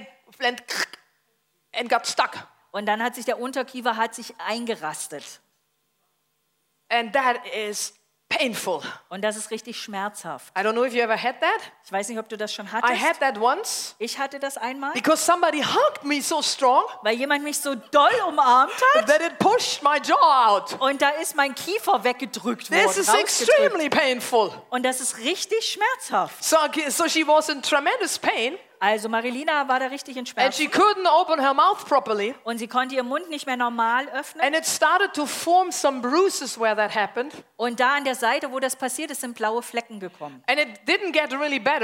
got stuck. und dann hat sich der Unterkiefer eingerastet. And that is painful. Und das ist richtig schmerzhaft. I don't know if you ever had that. Ich weiß nicht, ob du das schon I hattest. had that once Ich hatte das einmal, because somebody hugged me so strong weil jemand mich so doll umarmt hat that it pushed my jaw out. und da ist mein Kiefer weggedrückt worden. This is rausgedrückt. extremely painful. Und das ist richtig schmerzhaft. So she was in tremendous pain Also Marilina war da richtig in and Schmerzen she couldn't open her mouth properly. und sie konnte ihren Mund nicht mehr normal öffnen. And it started to form some bruises where that happened. Und da an der Seite, wo das passiert ist, sind blaue Flecken gekommen. And it didn't get really better.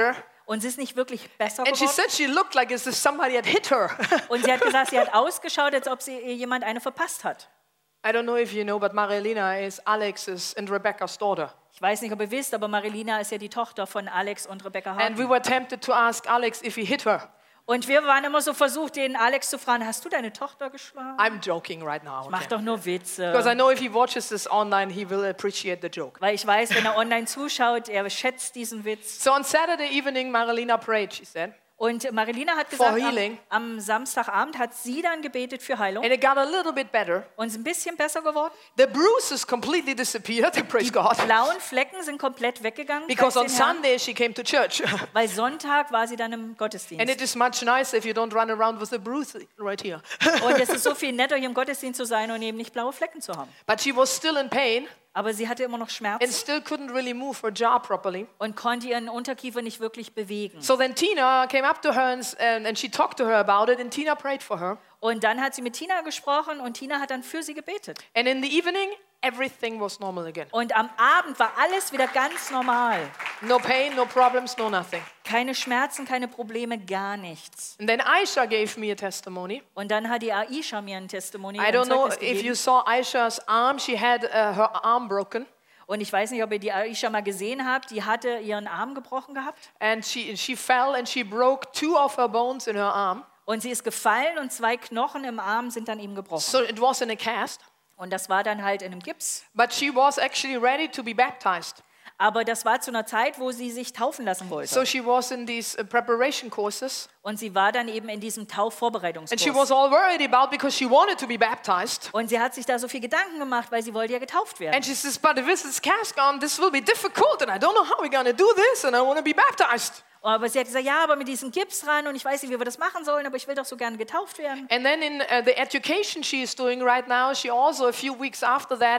Und sie ist nicht wirklich besser And she geworden. said she looked like as if somebody had hit her. Und sie hat gesagt, sie hat ausgeschaut, als ob sie ihr jemand eine verpasst hat. I don't know if you know, but Marilena is Alex's and Rebecca's daughter. Ich weiß nicht, ob ihr wisst, aber Marilina ist ja die Tochter von Alex und Rebecca And we Harden. were tempted to ask Alex if he hit her. Und wir waren immer so versucht, den Alex zu fragen, hast du deine Tochter geschlagen? I'm joking right now. Mach Okay? doch nur Because I Witze. know if he watches this online, he will appreciate the joke. Weil ich weiß, wenn er online zuschaut, er schätzt diesen Witz. So on Saturday evening, Marilena prayed, she said, Und Marilina hat For gesagt, healing. am Samstagabend hat sie dann gebetet für Heilung. and it got a little bit better. Und ist ein bisschen besser geworden. The bruises completely disappeared, praise God. Blauen Flecken sind komplett weggegangen. Because on preis den Herrn. Sunday she came to church. Weil Sonntag war sie dann im And Gottesdienst. it is much nicer if you don't run around with a bruise right here. Und es ist so viel netter, hier im Gottesdienst zu sein und eben nicht blaue Flecken zu haben. But she was still in pain Aber sie hatte immer noch and Schmerzen still couldn't really move her jaw properly. und konnte ihren Unterkiefer nicht wirklich bewegen. So then Tina came up to her and she talked to her about it, and Tina prayed for her. Und dann hat sie mit Tina gesprochen und Tina hat dann für sie gebetet. And in the evening, everything was normal again. Und am Abend war alles wieder ganz normal. No pain, no problems, no nothing. Keine Schmerzen, keine Probleme, gar nichts. And then Aisha gave me a testimony. Und dann hat die Aisha mir ein Testimonial I don't know Zeugnis if you gegeben. saw Aisha's arm. She had her arm broken, Und ich weiß nicht, ob ihr die Aisha mal gesehen habt. Die hatte ihren Arm gebrochen gehabt. and she fell and she broke 2 of her bones in her arm. Und sie ist gefallen und 2 Knochen im Arm sind dann eben gebrochen. So it was in a cast. Und das war dann halt in einem Gips. But she was actually ready to be baptized. Aber das war zu einer Zeit, wo sie sich taufen lassen wollte. So she was in these preparation courses. Und sie war dann eben in diesem And she Taufvorbereitungskurs. was all worried about because she wanted to be baptized. Und sie hat sich da so viel Gedanken gemacht, weil sie wollte ja getauft werden. And she says, but if this is cast on, this will be difficult and I don't know how we're going to do this and I want to be baptized. Aber sie hat gesagt, ja, aber mit diesem Gips ran und ich weiß nicht, wie wir das machen sollen, aber ich will doch so gerne getauft werden. And then in the education she is doing right now, she also a few weeks after that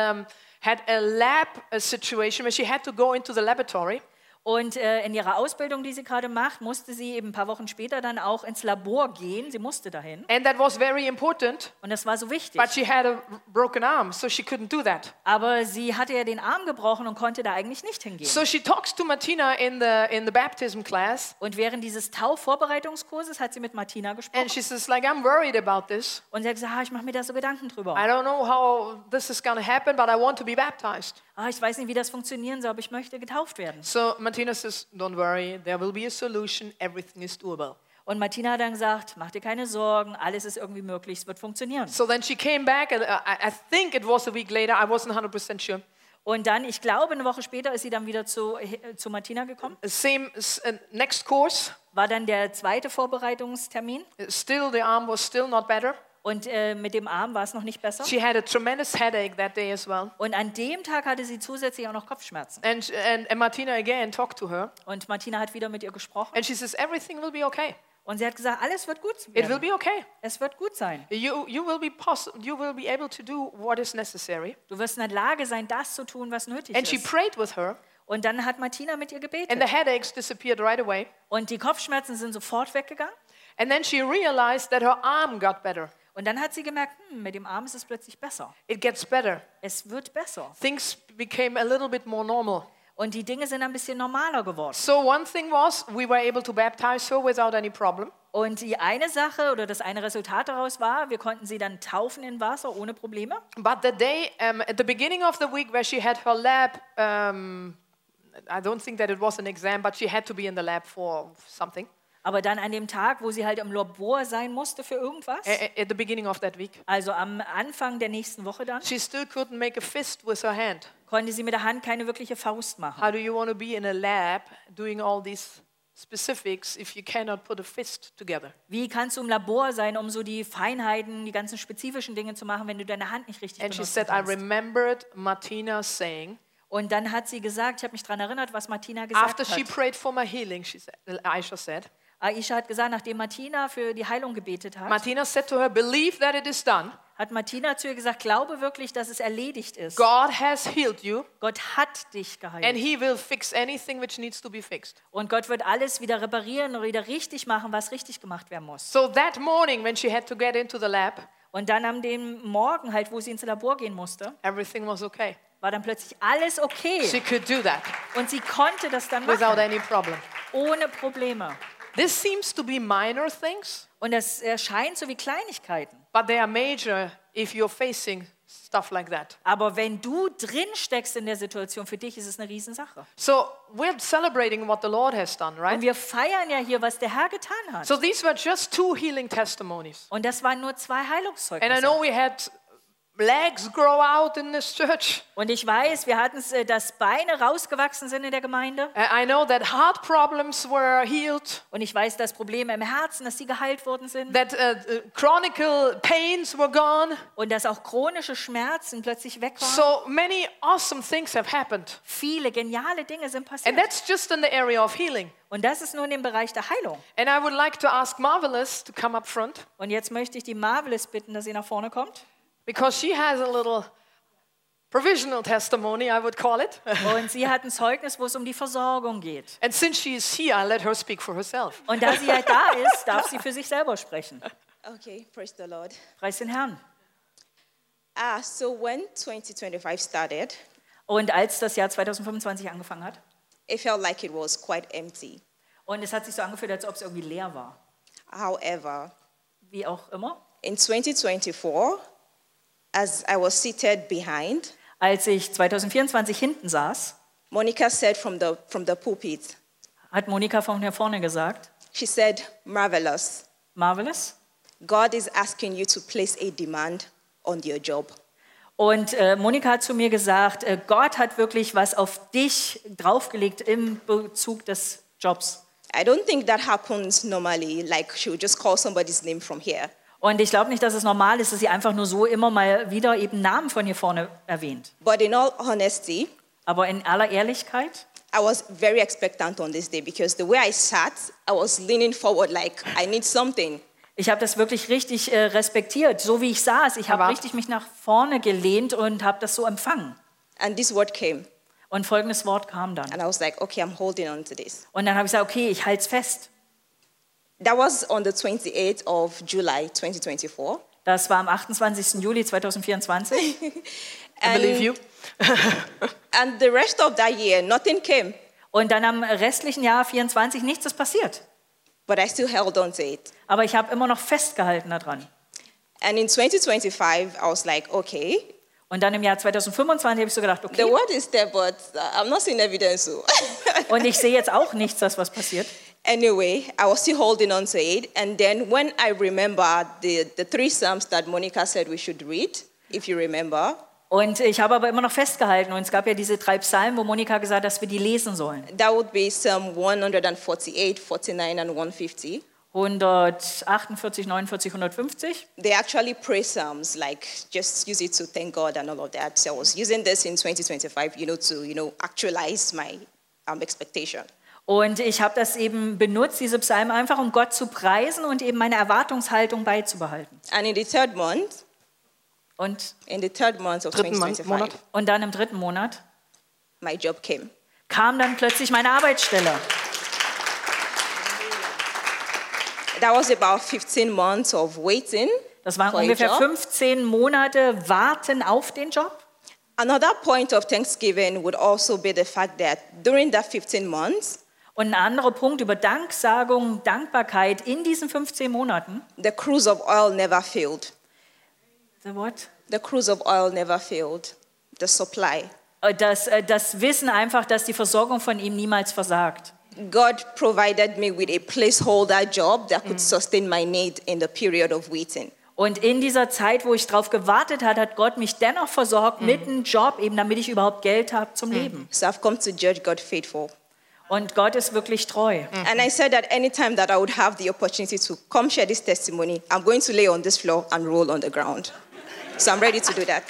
had a lab situation where she had to go into the laboratory. Und in ihrer Ausbildung, die sie gerade macht, musste sie eben ein paar Wochen später dann auch ins Labor gehen. Sie musste dahin. And that was very important, Und das war so wichtig. but she had a broken arm, so she couldn't do that. Aber sie hatte ja den Arm gebrochen und konnte da eigentlich nicht hingehen. So she talks to Martina in the baptism class, Und während dieses Taufvorbereitungskurses hat sie mit Martina gesprochen. and she says, like, I'm worried about this. Und sie hat gesagt, ich mache mir da so Gedanken drüber. I don't know how this is going to happen, but I want to be baptized. Ich weiß nicht, wie das funktionieren soll, aber ich möchte getauft werden. So Martina says, don't worry, there will be a solution, everything is doable. Und Martina hat dann gesagt, mach dir keine Sorgen, alles ist irgendwie möglich, es wird funktionieren. So then she came back, and I think it was a week later, I wasn't 100% sure. Und dann, ich glaube, eine Woche später ist sie dann wieder zu Martina gekommen. Next course, War dann der zweite Vorbereitungstermin. still the arm was still not better. Und mit dem Arm war es noch nicht besser. She had a tremendous headache that day as well. Und an dem Tag hatte sie zusätzlich auch noch Kopfschmerzen. And Martina again talked to her, Und Martina hat wieder mit ihr gesprochen. and she says, everything will be okay. Und sie hat gesagt, alles wird gut It will werden. be okay. Es wird gut sein. You will be able to do what is necessary. Du wirst in der Lage sein, das zu tun, was nötig And she ist. prayed with her, Und dann hat Martina mit ihr and the gebetet. headaches disappeared right away. Und die Kopfschmerzen sind sofort weggegangen. And then she realized that her arm got better. Und dann hat sie gemerkt, mit dem Arm ist es plötzlich besser. It gets better. Es wird besser. Things became a little bit more normal. Und die Dinge sind ein bisschen normaler geworden. So one thing was, we were able to baptize her without any problem. Und die eine Sache oder das eine Resultat daraus war, wir konnten sie dann taufen in Wasser ohne Probleme. But the day, at the beginning of the week where she had her lab, I don't think that it was an exam, but she had to be in the lab for something. Aber dann an dem Tag, wo sie halt im Labor sein musste für irgendwas, At the beginning of that week, also am Anfang der nächsten Woche dann, she still couldn't make a fist with her hand. konnte sie mit der Hand keine wirkliche Faust machen. How do you want to be in a lab doing all these specifics if you cannot put a fist together? Wie kannst du im Labor sein, um so die Feinheiten, die ganzen spezifischen Dinge zu machen, wenn du deine Hand nicht richtig And she benutzen said, I kannst? remembered Martina saying, Und dann hat sie gesagt, ich habe mich daran erinnert, was Martina gesagt after she hat. prayed for my healing, Aisha said, Aisha hat gesagt, nachdem Martina für die Heilung gebetet hat, Martina said to her, believe that it is done. hat Martina zu ihr gesagt, glaube wirklich, dass es erledigt ist. God has healed you, Gott hat dich and geheilt. he will fix anything which needs to be fixed. Und Gott wird alles wieder reparieren und wieder richtig machen, was richtig gemacht werden muss. So that morning when she had to get into the lab, Und dann am dem Morgen halt, wo sie ins Labor gehen musste, everything was okay. war dann plötzlich alles She okay. could do that Und sie konnte das dann without machen, any problem. ohne Probleme. This seems to be minor things, Und das erscheint so wie Kleinigkeiten. but they are major if you're facing stuff like that. Aber wenn du drin steckst in der Situation, für dich ist es eine Riesensache. So we're celebrating what the Lord has done, Und right? wir feiern ja hier, was der Herr getan hat. So these were just 2 healing testimonies. Und das waren nur 2 And I Heilungszeugnisse. know we had legs grow out in this church. Und ich weiß, wir hatten es, dass Beine rausgewachsen sind in der Gemeinde. I know that heart problems were healed, Und ich weiß, dass Probleme im Herzen, dass die geheilt worden sind. that chronic pains were gone. Und dass auch chronische Schmerzen plötzlich weg waren. So many awesome things have happened. Viele geniale Dinge sind And passiert. that's just in the area of healing. Und das ist nur in dem Bereich der Heilung. And I would like to ask Marvelous to come up front Und jetzt möchte ich die Marvelous bitten, dass sie nach vorne kommt. because she has a little provisional testimony, I would call it. Und sie hat ein Zeugnis, wo es um die Versorgung geht. And since she is here, I'll let her speak for herself. Und da sie ja da ist, darf sie für sich selber sprechen. Okay, praise the Lord. Preis den Herrn. So when 2025 started, Und als das Jahr 2025 angefangen hat, it felt like it was quite empty. und es hat sich so angefühlt, als ob es irgendwie leer war. However, Wie auch immer. in 2024, as I was seated behind, Als ich 2024 hinten saß, Monica said from the pulpit, hat Monika von hier vorne gesagt, she said, "Marvelous. Marvelous. God is asking you to place a demand on your job." Und Monika hat zu mir gesagt, Gott hat wirklich was auf dich draufgelegt im Bezug des Jobs. I don't think that happens normally, like she would just call somebody's name from here. Und ich glaube nicht, dass es normal ist, dass sie einfach nur so immer mal wieder eben Namen von hier vorne erwähnt. But in all honesty, Aber in aller Ehrlichkeit, I was very expectant on this day because the way I sat, I was leaning forward like I need something. ich habe das wirklich richtig respektiert. So wie ich saß, ich habe Aber- richtig mich nach vorne gelehnt und habe das so empfangen. And this word came. Und folgendes Wort kam dann. And I was like, okay, I'm holding on to this. Und dann habe ich gesagt, okay, ich halte es fest. That was on the 28th of July 2024. Das war am 28. Juli 2024. I believe you. And the rest of that year, nothing came. Und dann am restlichen Jahr 24 nichts ist passiert. But I still held on to it. Aber ich habe immer noch festgehalten daran. And in 2025, I was like, okay, Und dann im Jahr 2025 habe ich so gedacht, the okay, word is there, but I'm not seeing evidence. So. und ich sehe jetzt auch nichts, dass was passiert. Anyway, I was still holding on to it. And then when I remember the 3 Psalms that Monica said we should read, if you remember, Und ich habe aber immer noch festgehalten. Und es gab ja diese 3 Psalmen, wo Monika gesagt hat, dass wir die lesen sollen. that would be Psalm 148, 49, and 150. 148, 49, 150. They actually pray psalms, like just use it to thank God and all of that. So I was using this in 2025, to actualize my expectation. Und ich habe das eben benutzt, diese Psalmen, einfach um Gott zu preisen und eben meine Erwartungshaltung beizubehalten. And in the third month Und of Dritten 2025, Monat. dann im 3. Monat my job came. kam dann plötzlich meine Arbeitsstelle. That was about 15 months of waiting Das waren for a ungefähr job. 15 Monate Warten auf den Job. Another point of Thanksgiving would also be the fact that during that 15 months, Und ein anderer Punkt über Danksagung, Dankbarkeit in diesen 15 Monaten. the cruise of oil never failed. The what? The cruise of oil never failed. The supply. Das Wissen einfach, dass die Versorgung von ihm niemals versagt. God provided me with a placeholder job that could sustain my need in the period of waiting. Und in dieser Zeit, wo ich darauf gewartet habe, hat Gott mich dennoch versorgt mit einem Job, eben damit ich überhaupt Geld habe zum Leben. So I've come to judge God faithful. Und Gott ist wirklich treu. And I said that anytime that I would have the opportunity to come share this testimony, I'm going to lay on this floor and roll on the ground. So I'm ready to do that.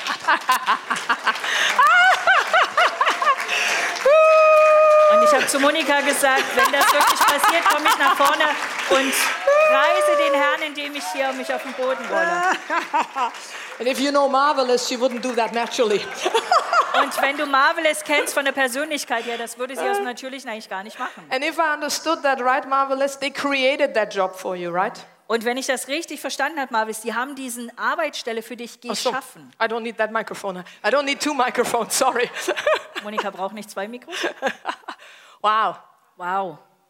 Und ich habe zu Monika gesagt, wenn das wirklich passiert, komme ich nach vorne und preise den Herrn, indem ich hier mich auf den Boden rolle. And if you know Marvelous, she wouldn't do that naturally. Und wenn du Marvelous kennst von der Persönlichkeit her, das würde sie aus dem Natürlichen eigentlich gar nicht machen. And if I understood that right, Marvelous, they created that job for you, right? Und wenn ich das richtig verstanden habe, Marvelous, die haben diesen Arbeitsstelle für dich Oh, so, geschaffen. I don't need that microphone. I don't need 2 microphones, sorry. Monika braucht nicht 2 Mikros. Wow. Wow.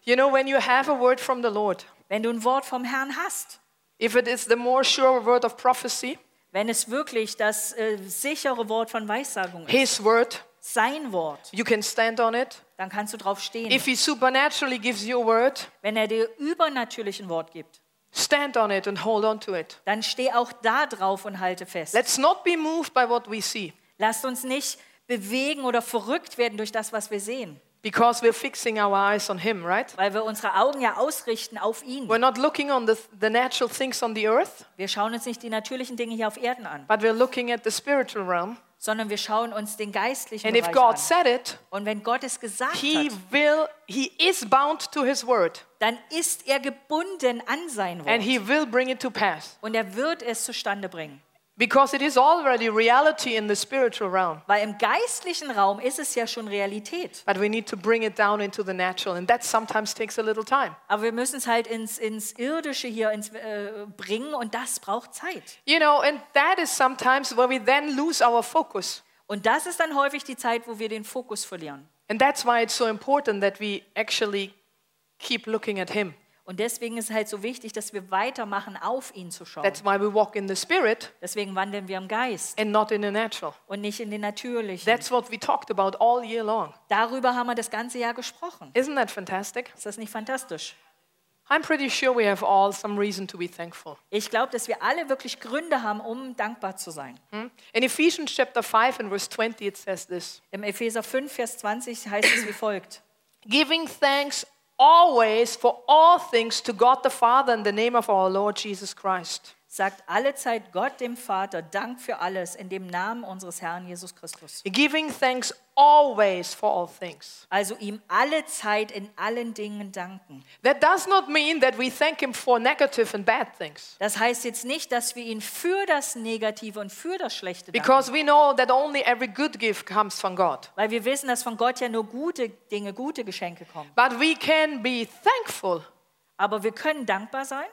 You know, when you have a word from the Lord, Wenn du ein Wort vom Herrn hast, if it is the more sure word of prophecy, wenn es wirklich das sichere Wort von Weissagung ist, His word, sein Wort, you can stand on it. dann kannst du drauf stehen. If He supernaturally gives you a word, Wenn er dir übernatürlich ein Wort gibt, stand on it and hold on to it. dann steh auch da drauf und halte fest. Let's not be moved by what we see, Lasst uns nicht bewegen oder verrückt werden durch das, was wir sehen, because we're fixing our eyes on Him, right? weil wir unsere Augen ja ausrichten auf ihn. We're not looking on the natural things on the earth, Wir schauen uns nicht die natürlichen Dinge hier auf Erden an, but we're looking at the spiritual realm. sondern wir schauen uns den geistlichen And if Bereich God an. said it, Und wenn Gott es gesagt He hat, is bound to His word, dann ist er gebunden an sein and Wort. He will bring it to pass, Und er wird es zustande bringen. because it is already reality in the spiritual realm. Weil im geistlichen Raum ist es ja schon Realität. But we need to bring it down into the natural, and that sometimes takes a little time. Aber wir müssen es halt ins Irdische hier bringen und das braucht Zeit. You know, and that is sometimes where we then lose our focus. Und das ist dann häufig die Zeit, wo wir den Fokus verlieren. And that's why it's so important that we actually keep looking at Him. Und deswegen ist es halt so wichtig, dass wir weitermachen, auf ihn zu schauen. That's why we walk in the Spirit Deswegen wandeln wir im Geist and not in the natural. und nicht in den Natürlichen. That's what we talked about all year long. Darüber haben wir das ganze Jahr gesprochen. Isn't that fantastic? Ist das nicht fantastisch? I'm pretty sure we have all some reason to be thankful. Ich glaube, dass wir alle wirklich Gründe haben, um dankbar zu sein. In Ephesians chapter 5 and verse 20 it says this: Im Epheser 5, Vers 20 heißt es wie folgt. giving thanks always for all things to God the Father in the name of our Lord Jesus Christ. Sagt allezeit Gott dem Vater Dank für alles in dem Namen unseres Herrn Jesus Christus. Giving thanks always for all things. Also ihm allezeit in allen Dingen danken. That does not mean that we thank Him for negative and bad things, Das heißt jetzt nicht, dass wir ihn für das Negative und für das Schlechte danken. because we know that only every good gift comes from God. Weil wir wissen, dass von Gott ja nur gute Dinge, gute Geschenke kommen. But we can be thankful Aber wir können dankbar sein,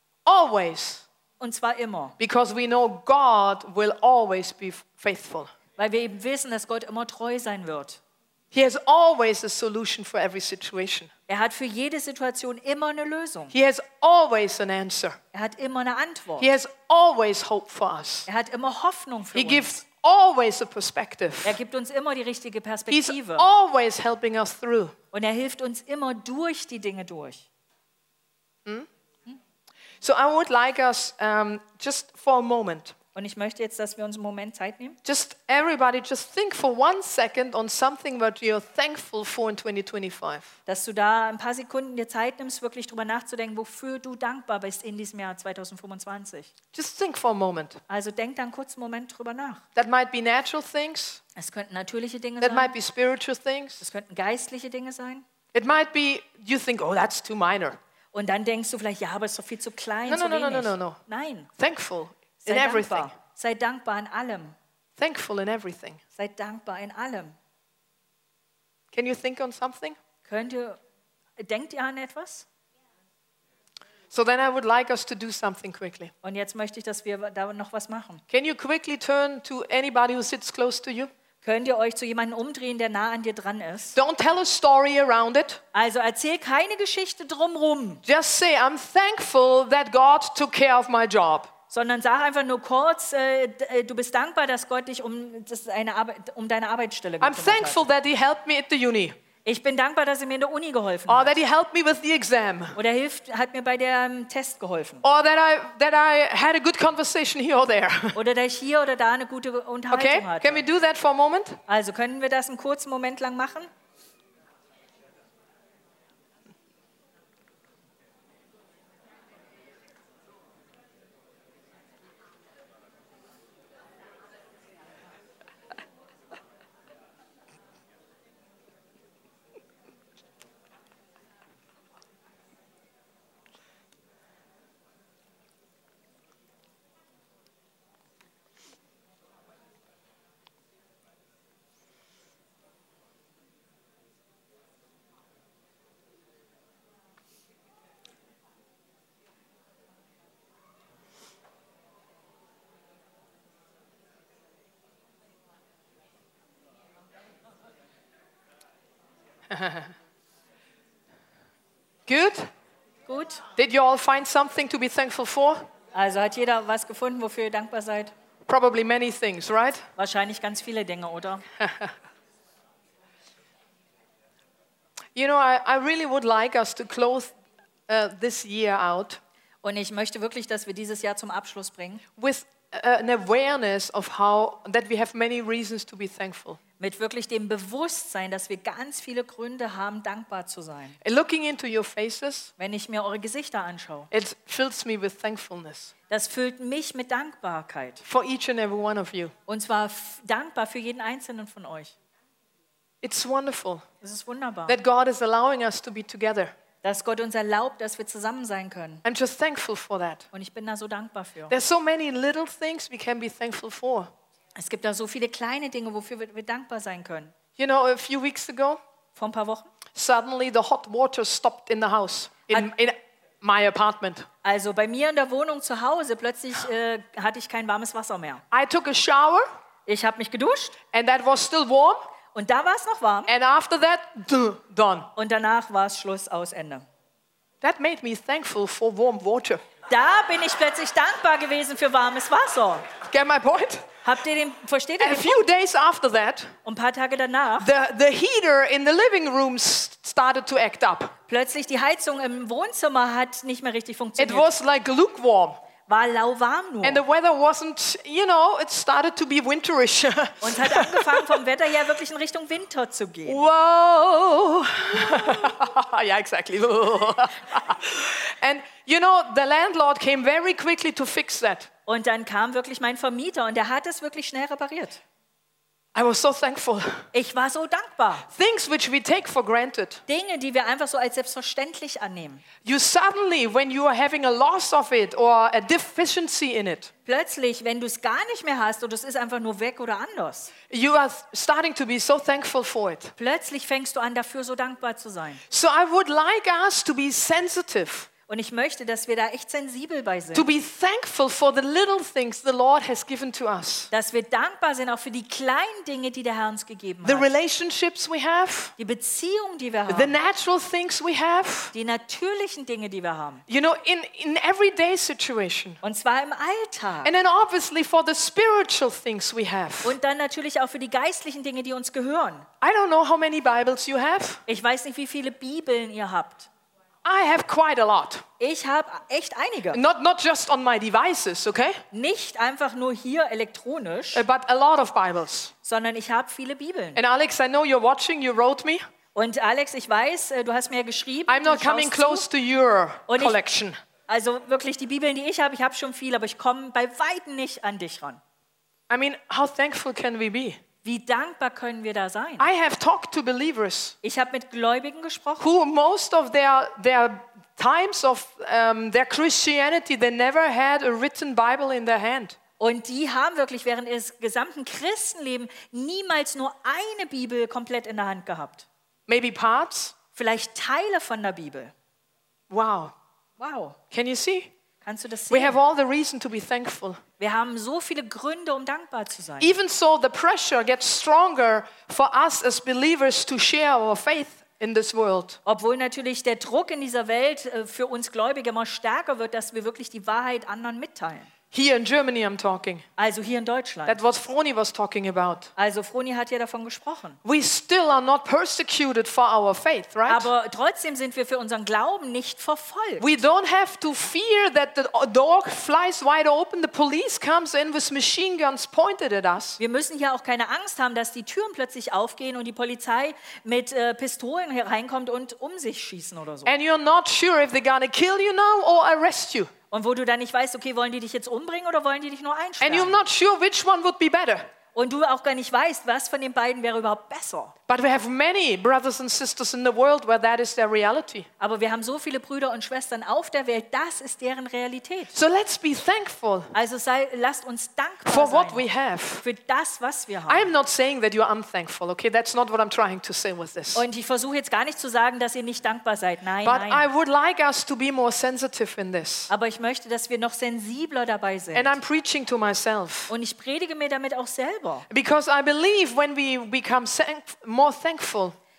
always, und zwar immer. because we know God will always be faithful. Weil wir eben wissen, dass Gott immer treu sein wird. He has always a solution for every situation. Er hat für jede Situation immer eine Lösung. He has always an answer. Er hat immer eine Antwort. He has always hope for us. Er hat immer Hoffnung für He uns. gives always a perspective. Er gibt uns immer die richtige He's Perspektive. always helping us through. Und er hilft uns immer durch die Dinge durch. So I would like us just for a moment, Und ich möchte jetzt, dass wir uns einen Moment Zeit nehmen. just everybody just think for 1 second on something that you're thankful for in 2025. Dass du da ein paar Sekunden dir Zeit nimmst, wirklich drüber nachzudenken, wofür du dankbar bist in diesem Jahr 2025. Just think for a moment. Also denk da einen kurzen Moment drüber nach. That might be natural things. Es könnten natürliche Dinge That sein. might be spiritual things. Es könnten geistliche Dinge sein. It might be you think, oh, that's too minor. Und dann denkst du vielleicht, ja, aber es ist doch viel zu klein, No, zu no, no, wenig. no, no, no. Nein, Thankful in sei everything. dankbar. Sei dankbar in allem. Thankful in everything. Sei dankbar in allem. Can you think on something? Denkt ihr an etwas? So then I would like us to do something quickly. Und jetzt möchte ich, dass wir da noch was machen. Can you quickly turn to anybody who sits close to you? Könnt ihr euch zu jemandem umdrehen, der nah an dir dran ist? Don't tell a story around it. Also erzähl keine Geschichte drumrum, Just say, I'm thankful that God took care of my job. sondern sag einfach nur kurz, du bist dankbar, dass Gott dich um deine Arbeitsstelle I'm gekümmert thankful hat. that He helped me at the uni. Ich bin dankbar, dass er mir in der Uni geholfen Or hat. that He helped me with the exam. Oder hat mir bei dem Test geholfen. Or that I had a good conversation here or there. Oder dass ich hier oder da eine gute Unterhaltung Okay? hatte. Can we do that for a moment? Also können wir das einen kurzen Moment lang machen? Good? Gut. Did you all find something to be thankful for? Also hat jeder was gefunden, wofür ihr dankbar seid? Probably many things, right? Wahrscheinlich ganz viele Dinge, oder? You know, I really would like us to close this year out Und ich möchte wirklich, dass wir dieses Jahr zum Abschluss bringen. with an awareness of how that we have many reasons to be thankful. Mit wirklich dem Bewusstsein, dass wir ganz viele Gründe haben, dankbar zu sein. Looking into your faces, Wenn ich mir eure Gesichter anschaue, it fills me with thankfulness das füllt mich mit Dankbarkeit. for each and every one of you. Und zwar dankbar für jeden Einzelnen von euch. It's wonderful Das ist wunderbar, that God is allowing us to be together. dass Gott uns erlaubt, dass wir zusammen sein können. I'm just thankful for that. Und ich bin da so dankbar für. There's so many little things we can be thankful for. Es gibt da so viele kleine Dinge, wofür wir dankbar sein können. You know, a few weeks ago, Vor ein paar Wochen. suddenly the hot water stopped in the house, in my apartment. Also bei mir in der Wohnung zu Hause, plötzlich hatte ich kein warmes Wasser mehr. I took a shower Ich habe mich geduscht and that was still warm. und da war es noch warm. And after that, done. Und danach war es Schluss, aus, Ende. That made me thankful for warm water. Da bin ich plötzlich dankbar gewesen für warmes Wasser. Get my point? Versteht ihr A den few days after that, Und ein paar Tage danach, the heater in the living room started to act up. plötzlich die Heizung im Wohnzimmer hat nicht mehr richtig It funktioniert. was like lukewarm. War lauwarm nur. And the weather wasn't, you know, it started to be winterish. Und es hat angefangen vom Wetter her wirklich in Richtung Winter zu gehen. Whoa. Yeah, exactly. And, you know, the landlord came very quickly to fix that. Und dann kam wirklich mein Vermieter und der hat es wirklich schnell repariert. I was so thankful. Ich war so dankbar. Things which we take for granted. Dinge, die wir einfach so als selbstverständlich annehmen. You suddenly, when you are having a loss of it or a deficiency in it, Plötzlich, wenn du es gar nicht mehr hast und es ist einfach nur weg oder anders, you are starting to be so thankful for it. plötzlich fängst du an, dafür so dankbar zu sein. So I would like us to be sensitive, Und ich möchte, dass wir da echt sensibel bei sind. to be thankful for the little things the Lord has given to us. Dass wir dankbar sind auch für die kleinen Dinge, die der Herr uns gegeben The hat. relationships we have, Die Beziehung, die wir the haben. natural things we have, Die natürlichen Dinge, die wir haben. you know, in everyday situation. Und zwar im Alltag. And then obviously for the spiritual things we have. Und dann natürlich auch für die geistlichen Dinge, die uns gehören. I don't know how many Bibles you have. Ich weiß nicht, wie viele Bibeln ihr habt. I have quite a lot. Ich habe echt einige. Not just on my devices, okay? Nicht einfach nur hier elektronisch, But a lot of Bibles. sondern ich habe viele Bibeln. And Alex, I know you're watching, you wrote me. Und Alex, ich weiß, du hast mir geschrieben. I'm not du coming schaust close to your Und ich- collection. Also wirklich die Bibeln, die ich habe schon viel, aber ich komme bei weitem nicht an dich ran. I mean, how thankful can we be? Wie dankbar können wir da sein? I have talked to believers Ich habe mit Gläubigen gesprochen, who most of their times of their Christianity, they never had a written Bible in their hand. und die haben wirklich während ihres gesamten Christenlebens niemals nur eine Bibel komplett in der Hand gehabt. Maybe parts. Vielleicht Teile von der Bibel. Wow. Wow, Can you see? kannst du das We sehen? have all the reason to be thankful. Wir haben so viele Gründe, um dankbar zu sein. Even so, the pressure gets stronger for us as believers to share our faith in this world. Obwohl natürlich der Druck in dieser Welt für uns Gläubige immer stärker wird, dass wir wirklich die Wahrheit anderen mitteilen. Here in Germany, I'm talking. Also hier in Deutschland. That's what Froni was talking about. Also Froni hat ja davon gesprochen. We still are not persecuted for our faith, right? Aber trotzdem sind wir für unseren Glauben nicht verfolgt. We don't have to fear that the door flies wide open, the police comes in with machine guns pointed at us. Wir müssen hier auch keine Angst haben, dass die Türen plötzlich aufgehen und die Polizei mit Pistolen hereinkommt und um sich schießen oder so. And you're not sure if they're gonna kill you now or arrest you. Und wo du dann nicht weißt, okay, wollen die dich jetzt umbringen oder wollen die dich nur And you're einsperren? not sure which one would be better. Und du auch gar nicht weißt, was von den beiden wäre überhaupt besser. But we have many brothers and sisters in the world where that is their reality. Aber wir haben so viele Brüder und Schwestern auf der Welt, das ist deren Realität. So let's be thankful Also lasst uns dankbar for what we sein have. für das, was wir haben. I'm not saying that you're unthankful, okay? That's not what I'm trying to say with this. Und ich versuche jetzt gar nicht zu sagen, dass ihr nicht dankbar seid. Nein, But nein. I would like us to be more sensitive in this. Aber ich möchte, dass wir noch sensibler dabei sind. And I'm preaching to myself. Und ich predige mir damit auch selber. Because I believe when we become more thankful,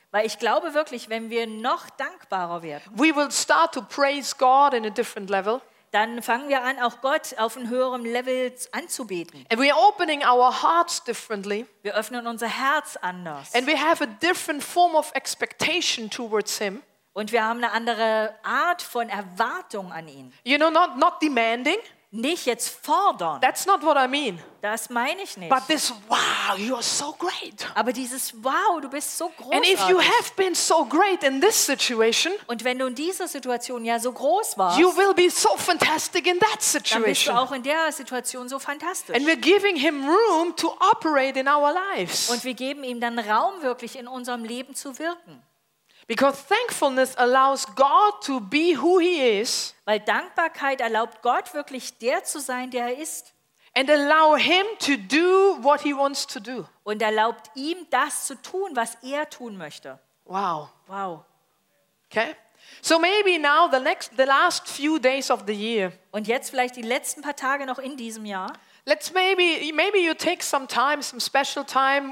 Weil ich glaube wirklich, wenn wir noch dankbarer werden, we will start to praise God in a different level. dann fangen wir an, auch Gott auf einem höheren Level anzubeten. And we are opening our hearts differently. Wir öffnen unser Herz anders. And we have a different form of expectation towards Him. Und wir haben eine andere Art von Erwartung an ihn. You know, not demanding. Nicht jetzt fordern, That's not what I mean. das meine ich nicht. But this, wow, you are so great. Aber dieses Wow, du bist so And if you großartig. have been so great in this situation, Und wenn du in dieser Situation ja so groß warst, you will be so fantastic in that dann bist du situation. auch in der Situation so fantastisch. And we're giving Him room to operate in our lives. Und wir geben ihm dann Raum, wirklich in unserem Leben zu wirken. Because thankfulness allows God to be who He is Weil Dankbarkeit erlaubt Gott wirklich der zu sein, der er ist. and allow Him to do what He wants to do. Und erlaubt ihm, das zu tun, was er tun möchte. Wow. Wow. Okay? So maybe now the last few days of the year, Und jetzt vielleicht die letzten paar Tage noch in diesem Jahr. maybe you take some time, some special time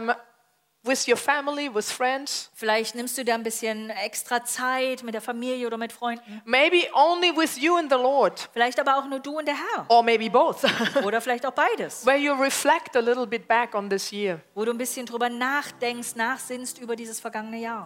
with your family, with friends. Vielleicht nimmst du da ein bisschen extra Zeit mit der Familie oder mit Freunden. Maybe only with you and the Lord, Vielleicht aber auch nur du und der Herr. or maybe both. Oder vielleicht auch beides. Where you reflect a little bit back on this year. Wo du ein bisschen drüber nachdenkst, nachsinnst über dieses vergangene Jahr.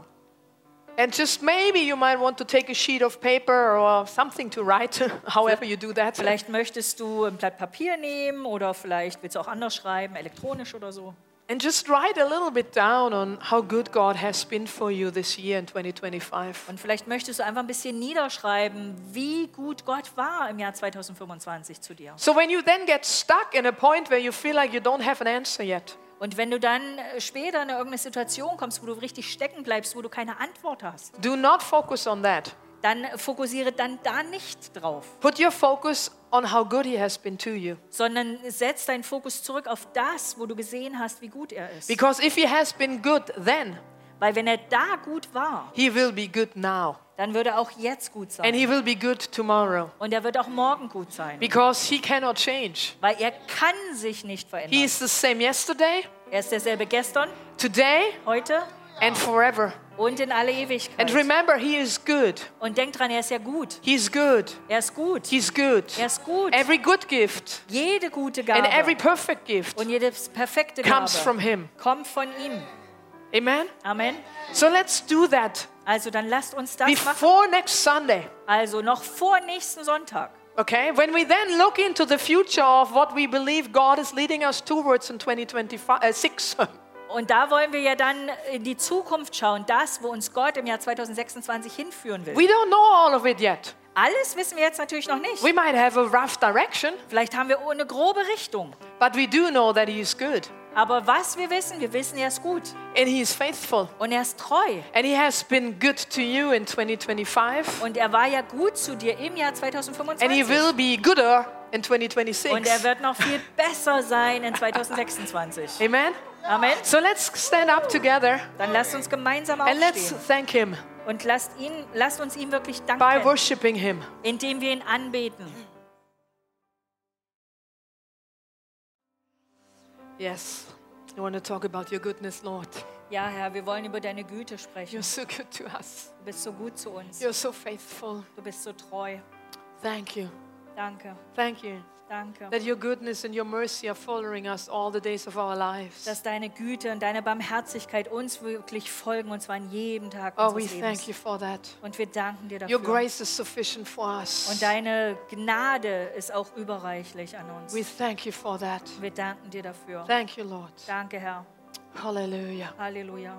And just maybe you might want to take a sheet of paper or something to write, however you do that. Vielleicht möchtest du ein Blatt Papier nehmen oder vielleicht willst du auch anders schreiben, elektronisch oder so. And just write a little bit down on how good God has been for you this year in 2025. Und vielleicht möchtest du einfach ein bisschen niederschreiben, wie gut Gott war im Jahr 2025 zu dir. So when you then get stuck in a point where you feel like you don't have an answer yet, Und wenn du dann später in irgendeine Situation kommst, wo du richtig stecken bleibst, wo du keine Antwort hast, do not focus on that. dann fokussiere dann da nicht drauf, Put your focus on how good He has been to you. sondern setz deinen Fokus zurück auf das, wo du gesehen hast, wie gut er ist. Because if He has been good then, Weil wenn er da gut war, He will be good now. dann wird er auch jetzt gut And sein. He will be good tomorrow. Und er wird auch morgen gut sein. Because He cannot change. Weil er kann sich nicht He verändern. is the same yesterday, Er ist derselbe gestern, today, heute and forever. und in alle And Ewigkeit. remember, He is good. Und denk dran, er ist ja gut. He's good. Er ist gut. He's good. Er ist gut. Every good gift Jede gute and every Gabe perfect gift und jede perfekte comes Gabe from Him. kommt von ihm. Amen? Amen. So let's do that Also dann lasst uns das machen. before next Sunday. Also noch vor nächsten Sonntag. Okay? When we then look into the future of what we believe God is leading us towards in 2026, Und da wollen wir ja dann in die Zukunft schauen, das, wo uns Gott im Jahr 2026 hinführen will. we don't know all of it yet. Alles wissen wir jetzt natürlich noch nicht. We might have a rough direction, Vielleicht haben wir eine grobe Richtung. but we do know that He is good Aber was wir wissen, er ist gut. and He is faithful. Und er ist treu. And He has been good to you in 2025, Und er war ja gut zu dir im Jahr and He 2025. will be gooder in 2026. Und er wird noch viel besser sein in 2026. Amen? Amen. So let's stand up together Dann lasst uns gemeinsam and let's aufstehen. thank Him Und lasst uns ihm wirklich by danken, worshiping Him. indem wir ihn anbeten. Yes, I want to talk about your goodness, Lord. Ja, Herr, wir wollen über deine Güte sprechen. You're so good to us. Du bist so gut zu uns. You're so faithful. Du bist so treu. Thank you. Danke, Thank you danke. that your goodness and your mercy are following us all the days of our lives. Dass deine Güte und deine Barmherzigkeit uns wirklich folgen, und zwar an jedem Tag Oh, we unseres thank Lebens. you for that. Und wir danken dir Your dafür. grace is sufficient for us. Und deine Gnade ist auch überreichlich an uns. We thank you for that. Wir danken dir dafür. Thank you, Lord. Danke, Herr. Hallelujah. Halleluja.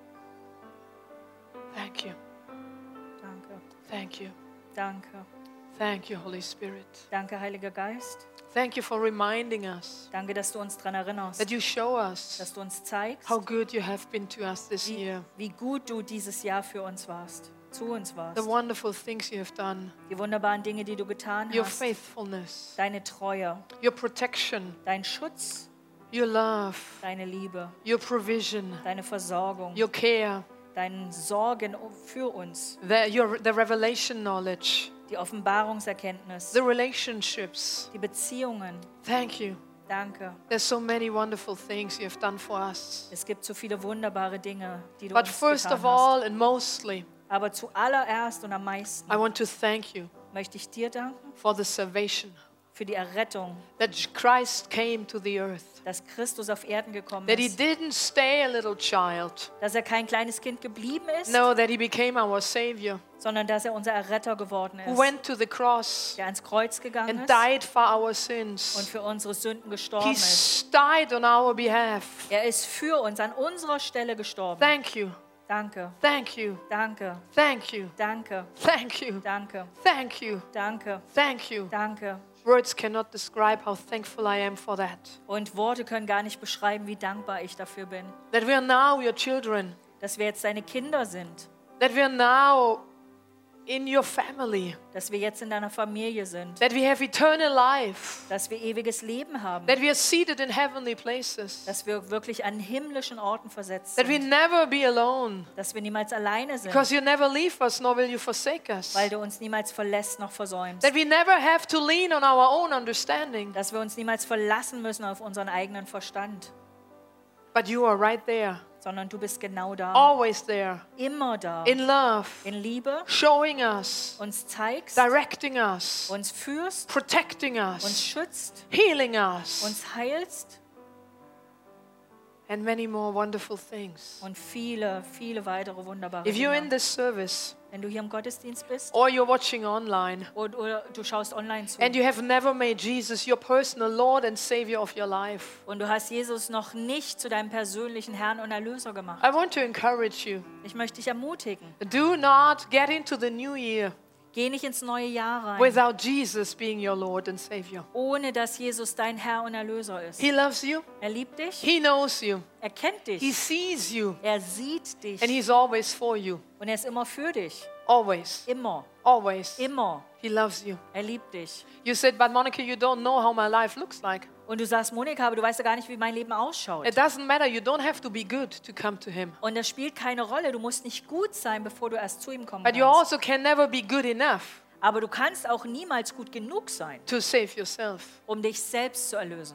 Thank you. Danke. Thank you. Danke. Thank you, Holy Spirit. Danke, Heiliger Geist. Thank you for reminding us Danke, dass du uns daran erinnerst, that you show us dass du uns zeigst, how good you have been to us this year. wie gut du dieses Jahr für uns warst, zu uns The warst. wonderful things you have done, Die wunderbaren Dinge, die du getan your hast. faithfulness, Deine Treue, your protection, dein Schutz, your love, deine Liebe, your provision, deine Versorgung, your care, dein Sorgen für uns, the revelation knowledge, die Offenbarungserkenntnis, the relationships. die Beziehungen. Thank you. Danke. There's so many wonderful things you have done for us. Es gibt so viele wunderbare Dinge, die du But uns first getan of hast. all and mostly, Aber zuallererst und am meisten I want to thank you möchte ich dir danken for the salvation für die Errettung, that Christ came to the earth, dass Christus auf Erden gekommen that he ist, didn't stay a little child. dass er kein kleines Kind geblieben ist, No, that he became our Savior, sondern dass er unser Erretter geworden who ist, went to the cross der ans Kreuz gegangen and ist died for our und sins. für unsere Sünden gestorben He ist. died on our behalf. Er ist für uns an unserer Stelle gestorben. Thank you, Danke, thank you, danke, thank you, danke, thank you, danke, thank you, danke, thank you. danke. Words cannot describe how thankful I am for that. Und Worte können gar nicht beschreiben, wie dankbar ich dafür bin, That we are now your children, dass wir jetzt deine Kinder sind, that we are now in your family, dass wir jetzt in deiner Familie sind, that we have eternal life, dass wir ewiges Leben haben, that we are seated in heavenly places, dass wir wirklich an himmlischen Orten versetzt that we sind, never be alone, dass wir niemals alleine sind, because you never leave us nor will you forsake us, weil du uns niemals verlässt noch versäumst, that we never have to lean on our own understanding, dass wir uns niemals verlassen müssen auf unseren eigenen Verstand, but you are right there, sondern du bist genau da, always there, immer da, in love, in Liebe, showing us, uns zeigst, directing us, uns führst, protecting uns us, schützt, healing us, uns heilst and many more wonderful things. und viele, viele weitere wunderbare If you're in Dinge. this service Wenn du hier im Gottesdienst bist or you're watching online oder du schaust online zu and you have never made Jesus your personal Lord and Savior of your life, und du hast Jesus noch nicht zu deinem persönlichen Herrn und Erlöser gemacht, I want to encourage you. ich möchte dich ermutigen, Do not get into the new year geh nicht ins neue Jahr rein, without Jesus being your Lord and Savior. ohne dass Jesus dein Herr und Erlöser ist. He loves you. Er liebt dich, He knows you. er kennt He dich, sees you. er sieht dich And He's always for you. und er ist immer für dich, Always. immer, Always. immer. He loves you. Er liebt dich. You said, but Monica, you don't know how my life looks like. Und du sagst, Monika, aber du weißt ja gar nicht, wie mein Leben ausschaut. It doesn't matter. You don't have to be good to come to Him. Und das spielt keine Rolle. Du musst nicht gut sein, bevor du erst zu ihm kommen But you kannst. also can never be good enough Aber du kannst auch niemals gut genug sein, to save yourself. um dich selbst zu erlösen.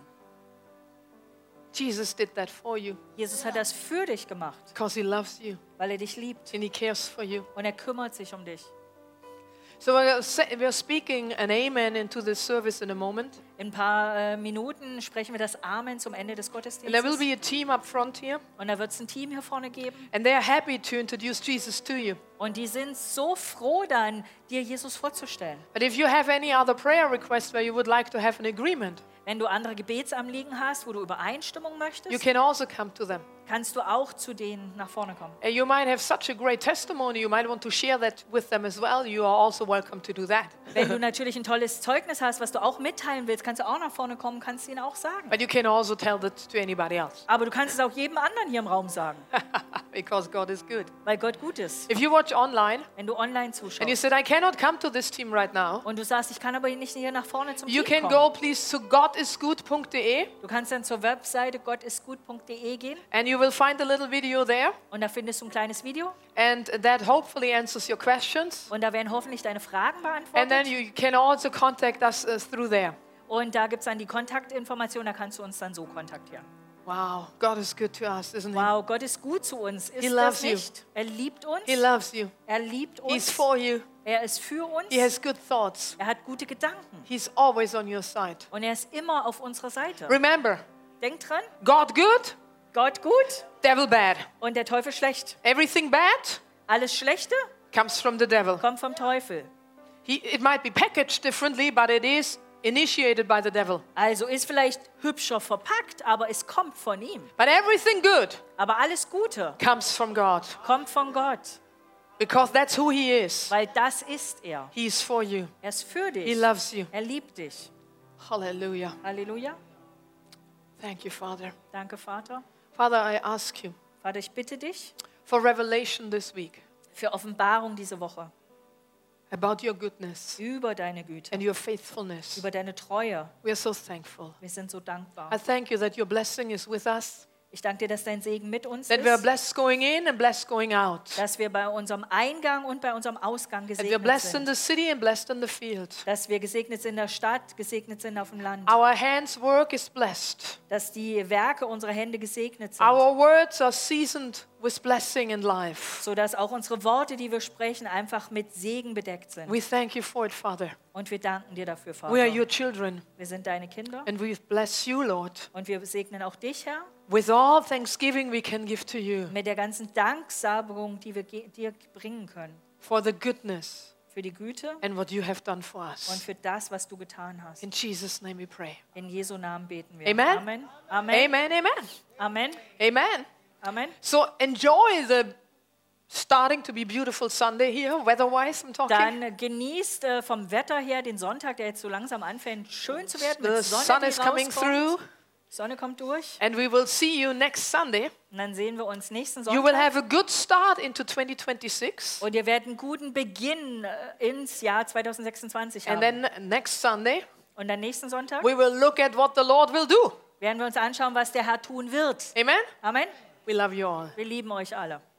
Jesus did that for you Jesus hat das für dich gemacht, because He loves you weil er dich liebt and He cares for you. und er kümmert sich um dich. So we're speaking an amen into this service in a moment. In ein paar Minuten sprechen wir das Amen zum Ende des And there will Gottesdienstes. be a team up front here. Und da wird es ein Team hier vorne geben. And they're happy to introduce Jesus to you. Und die sind so froh dann, dir Jesus vorzustellen. But if you have any other prayer requests where you would like to have an agreement, Wenn du andere Gebetsanliegen hast, wo du Übereinstimmung you möchtest, can also come to them. kannst du auch zu denen nach vorne kommen. And you might have such a great testimony, you might want to share that with them as well. You are also welcome to do that. Wenn du natürlich ein tolles Zeugnis hast, was du auch mitteilen willst, kannst du auch nach vorne kommen, kannst ihnen auch sagen. But you can also tell that to anybody else Aber du kannst es auch jedem anderen hier im Raum sagen, because God is good. weil Gott gut ist. If you watch online Wenn du online and you zuschaust said, I cannot come to this team right now, und du sagst, ich kann aber nicht hier nach vorne zum you Team can kommen. go please to godisgood.de Du kannst dann zur Webseite gottisgut.de gehen and you will find a little video there und da findest du ein kleines Video and that hopefully answers your questions. und da werden hoffentlich deine Fragen And then beantwortet. you can also contact us through there. Und da gibt es dann die Kontaktinformationen, da kannst du uns dann so kontaktieren. Wow, God is good to us, isn't He? Wow, Gott ist gut zu uns. Ist He das loves you. nicht? Er liebt uns. He loves you. Er liebt He's uns. for you. Er ist für uns. He has good thoughts. Er hat gute Gedanken. He's always on your side. Und er ist immer auf unserer Seite. Remember, Denk dran, God good, Gott gut devil bad. und der Teufel schlecht. Everything bad Alles Schlechte comes from the devil. kommt vom Teufel. It might be packaged differently, but it is initiated by the devil. Also ist vielleicht hübscher verpackt, aber es kommt von ihm. But everything good Aber alles Gute comes from God kommt von Gott, because that's who He is. weil das ist er. He is for you. Er ist für He dich. loves you. Er liebt dich. Hallelujah. Halleluja. Thank you, Father. Danke, Vater. Father, I ask you Vater, ich bitte dich for revelation this week für Offenbarung diese Woche about your goodness über deine Güte, and your faithfulness. über deine Treue. We are so thankful. Wir sind so dankbar. I thank you that your blessing is with us. Ich danke dir, dass dein Segen mit uns that we are ist, blessed going in and blessed going out, dass wir bei unserem Eingang und bei unserem Ausgang that we are gesegnet blessed in sind, the city and blessed in the field. dass wir gesegnet sind in der Stadt, gesegnet sind auf dem Land, Our hands' work is blessed. dass die Werke unserer Hände gesegnet sind, Our words are seasoned with blessing in life. sodass auch unsere Worte, die wir sprechen, einfach mit Segen bedeckt sind. We thank you for it, Father. Und wir danken dir dafür, We are Vater. your children, Wir sind deine Kinder and we bless you, Lord. und wir segnen auch dich, Herr, With all thanksgiving we can give to you mit der ganzen Danksagung, die wir dir bringen können, for the goodness für die Güte and what you have done for und us. für das, was du getan hast. In Jesus' name we pray. In Jesu Namen beten wir. Amen. Amen. Amen. Amen, amen, Amen. amen. Amen. So enjoy the starting to be beautiful Sunday here, weather-wise I'm talking. Dann genießt vom Wetter her den Sonntag, der jetzt so langsam anfängt, schön zu werden. The Mit Sonne, sun die is coming rauskommt. through, Sonne kommt durch. and we will see you next Sunday. Und dann sehen wir uns nächsten You will Sonntag. have a good start into 2026. Und ihr werdet einen guten Beginn ins Jahr 2026 And haben. then next Sunday, Und dann nächsten Sonntag we will look at what the Lord will do. werden wir uns anschauen, was der Herr tun wird. Amen? Amen. We love you all. Wir lieben euch alle.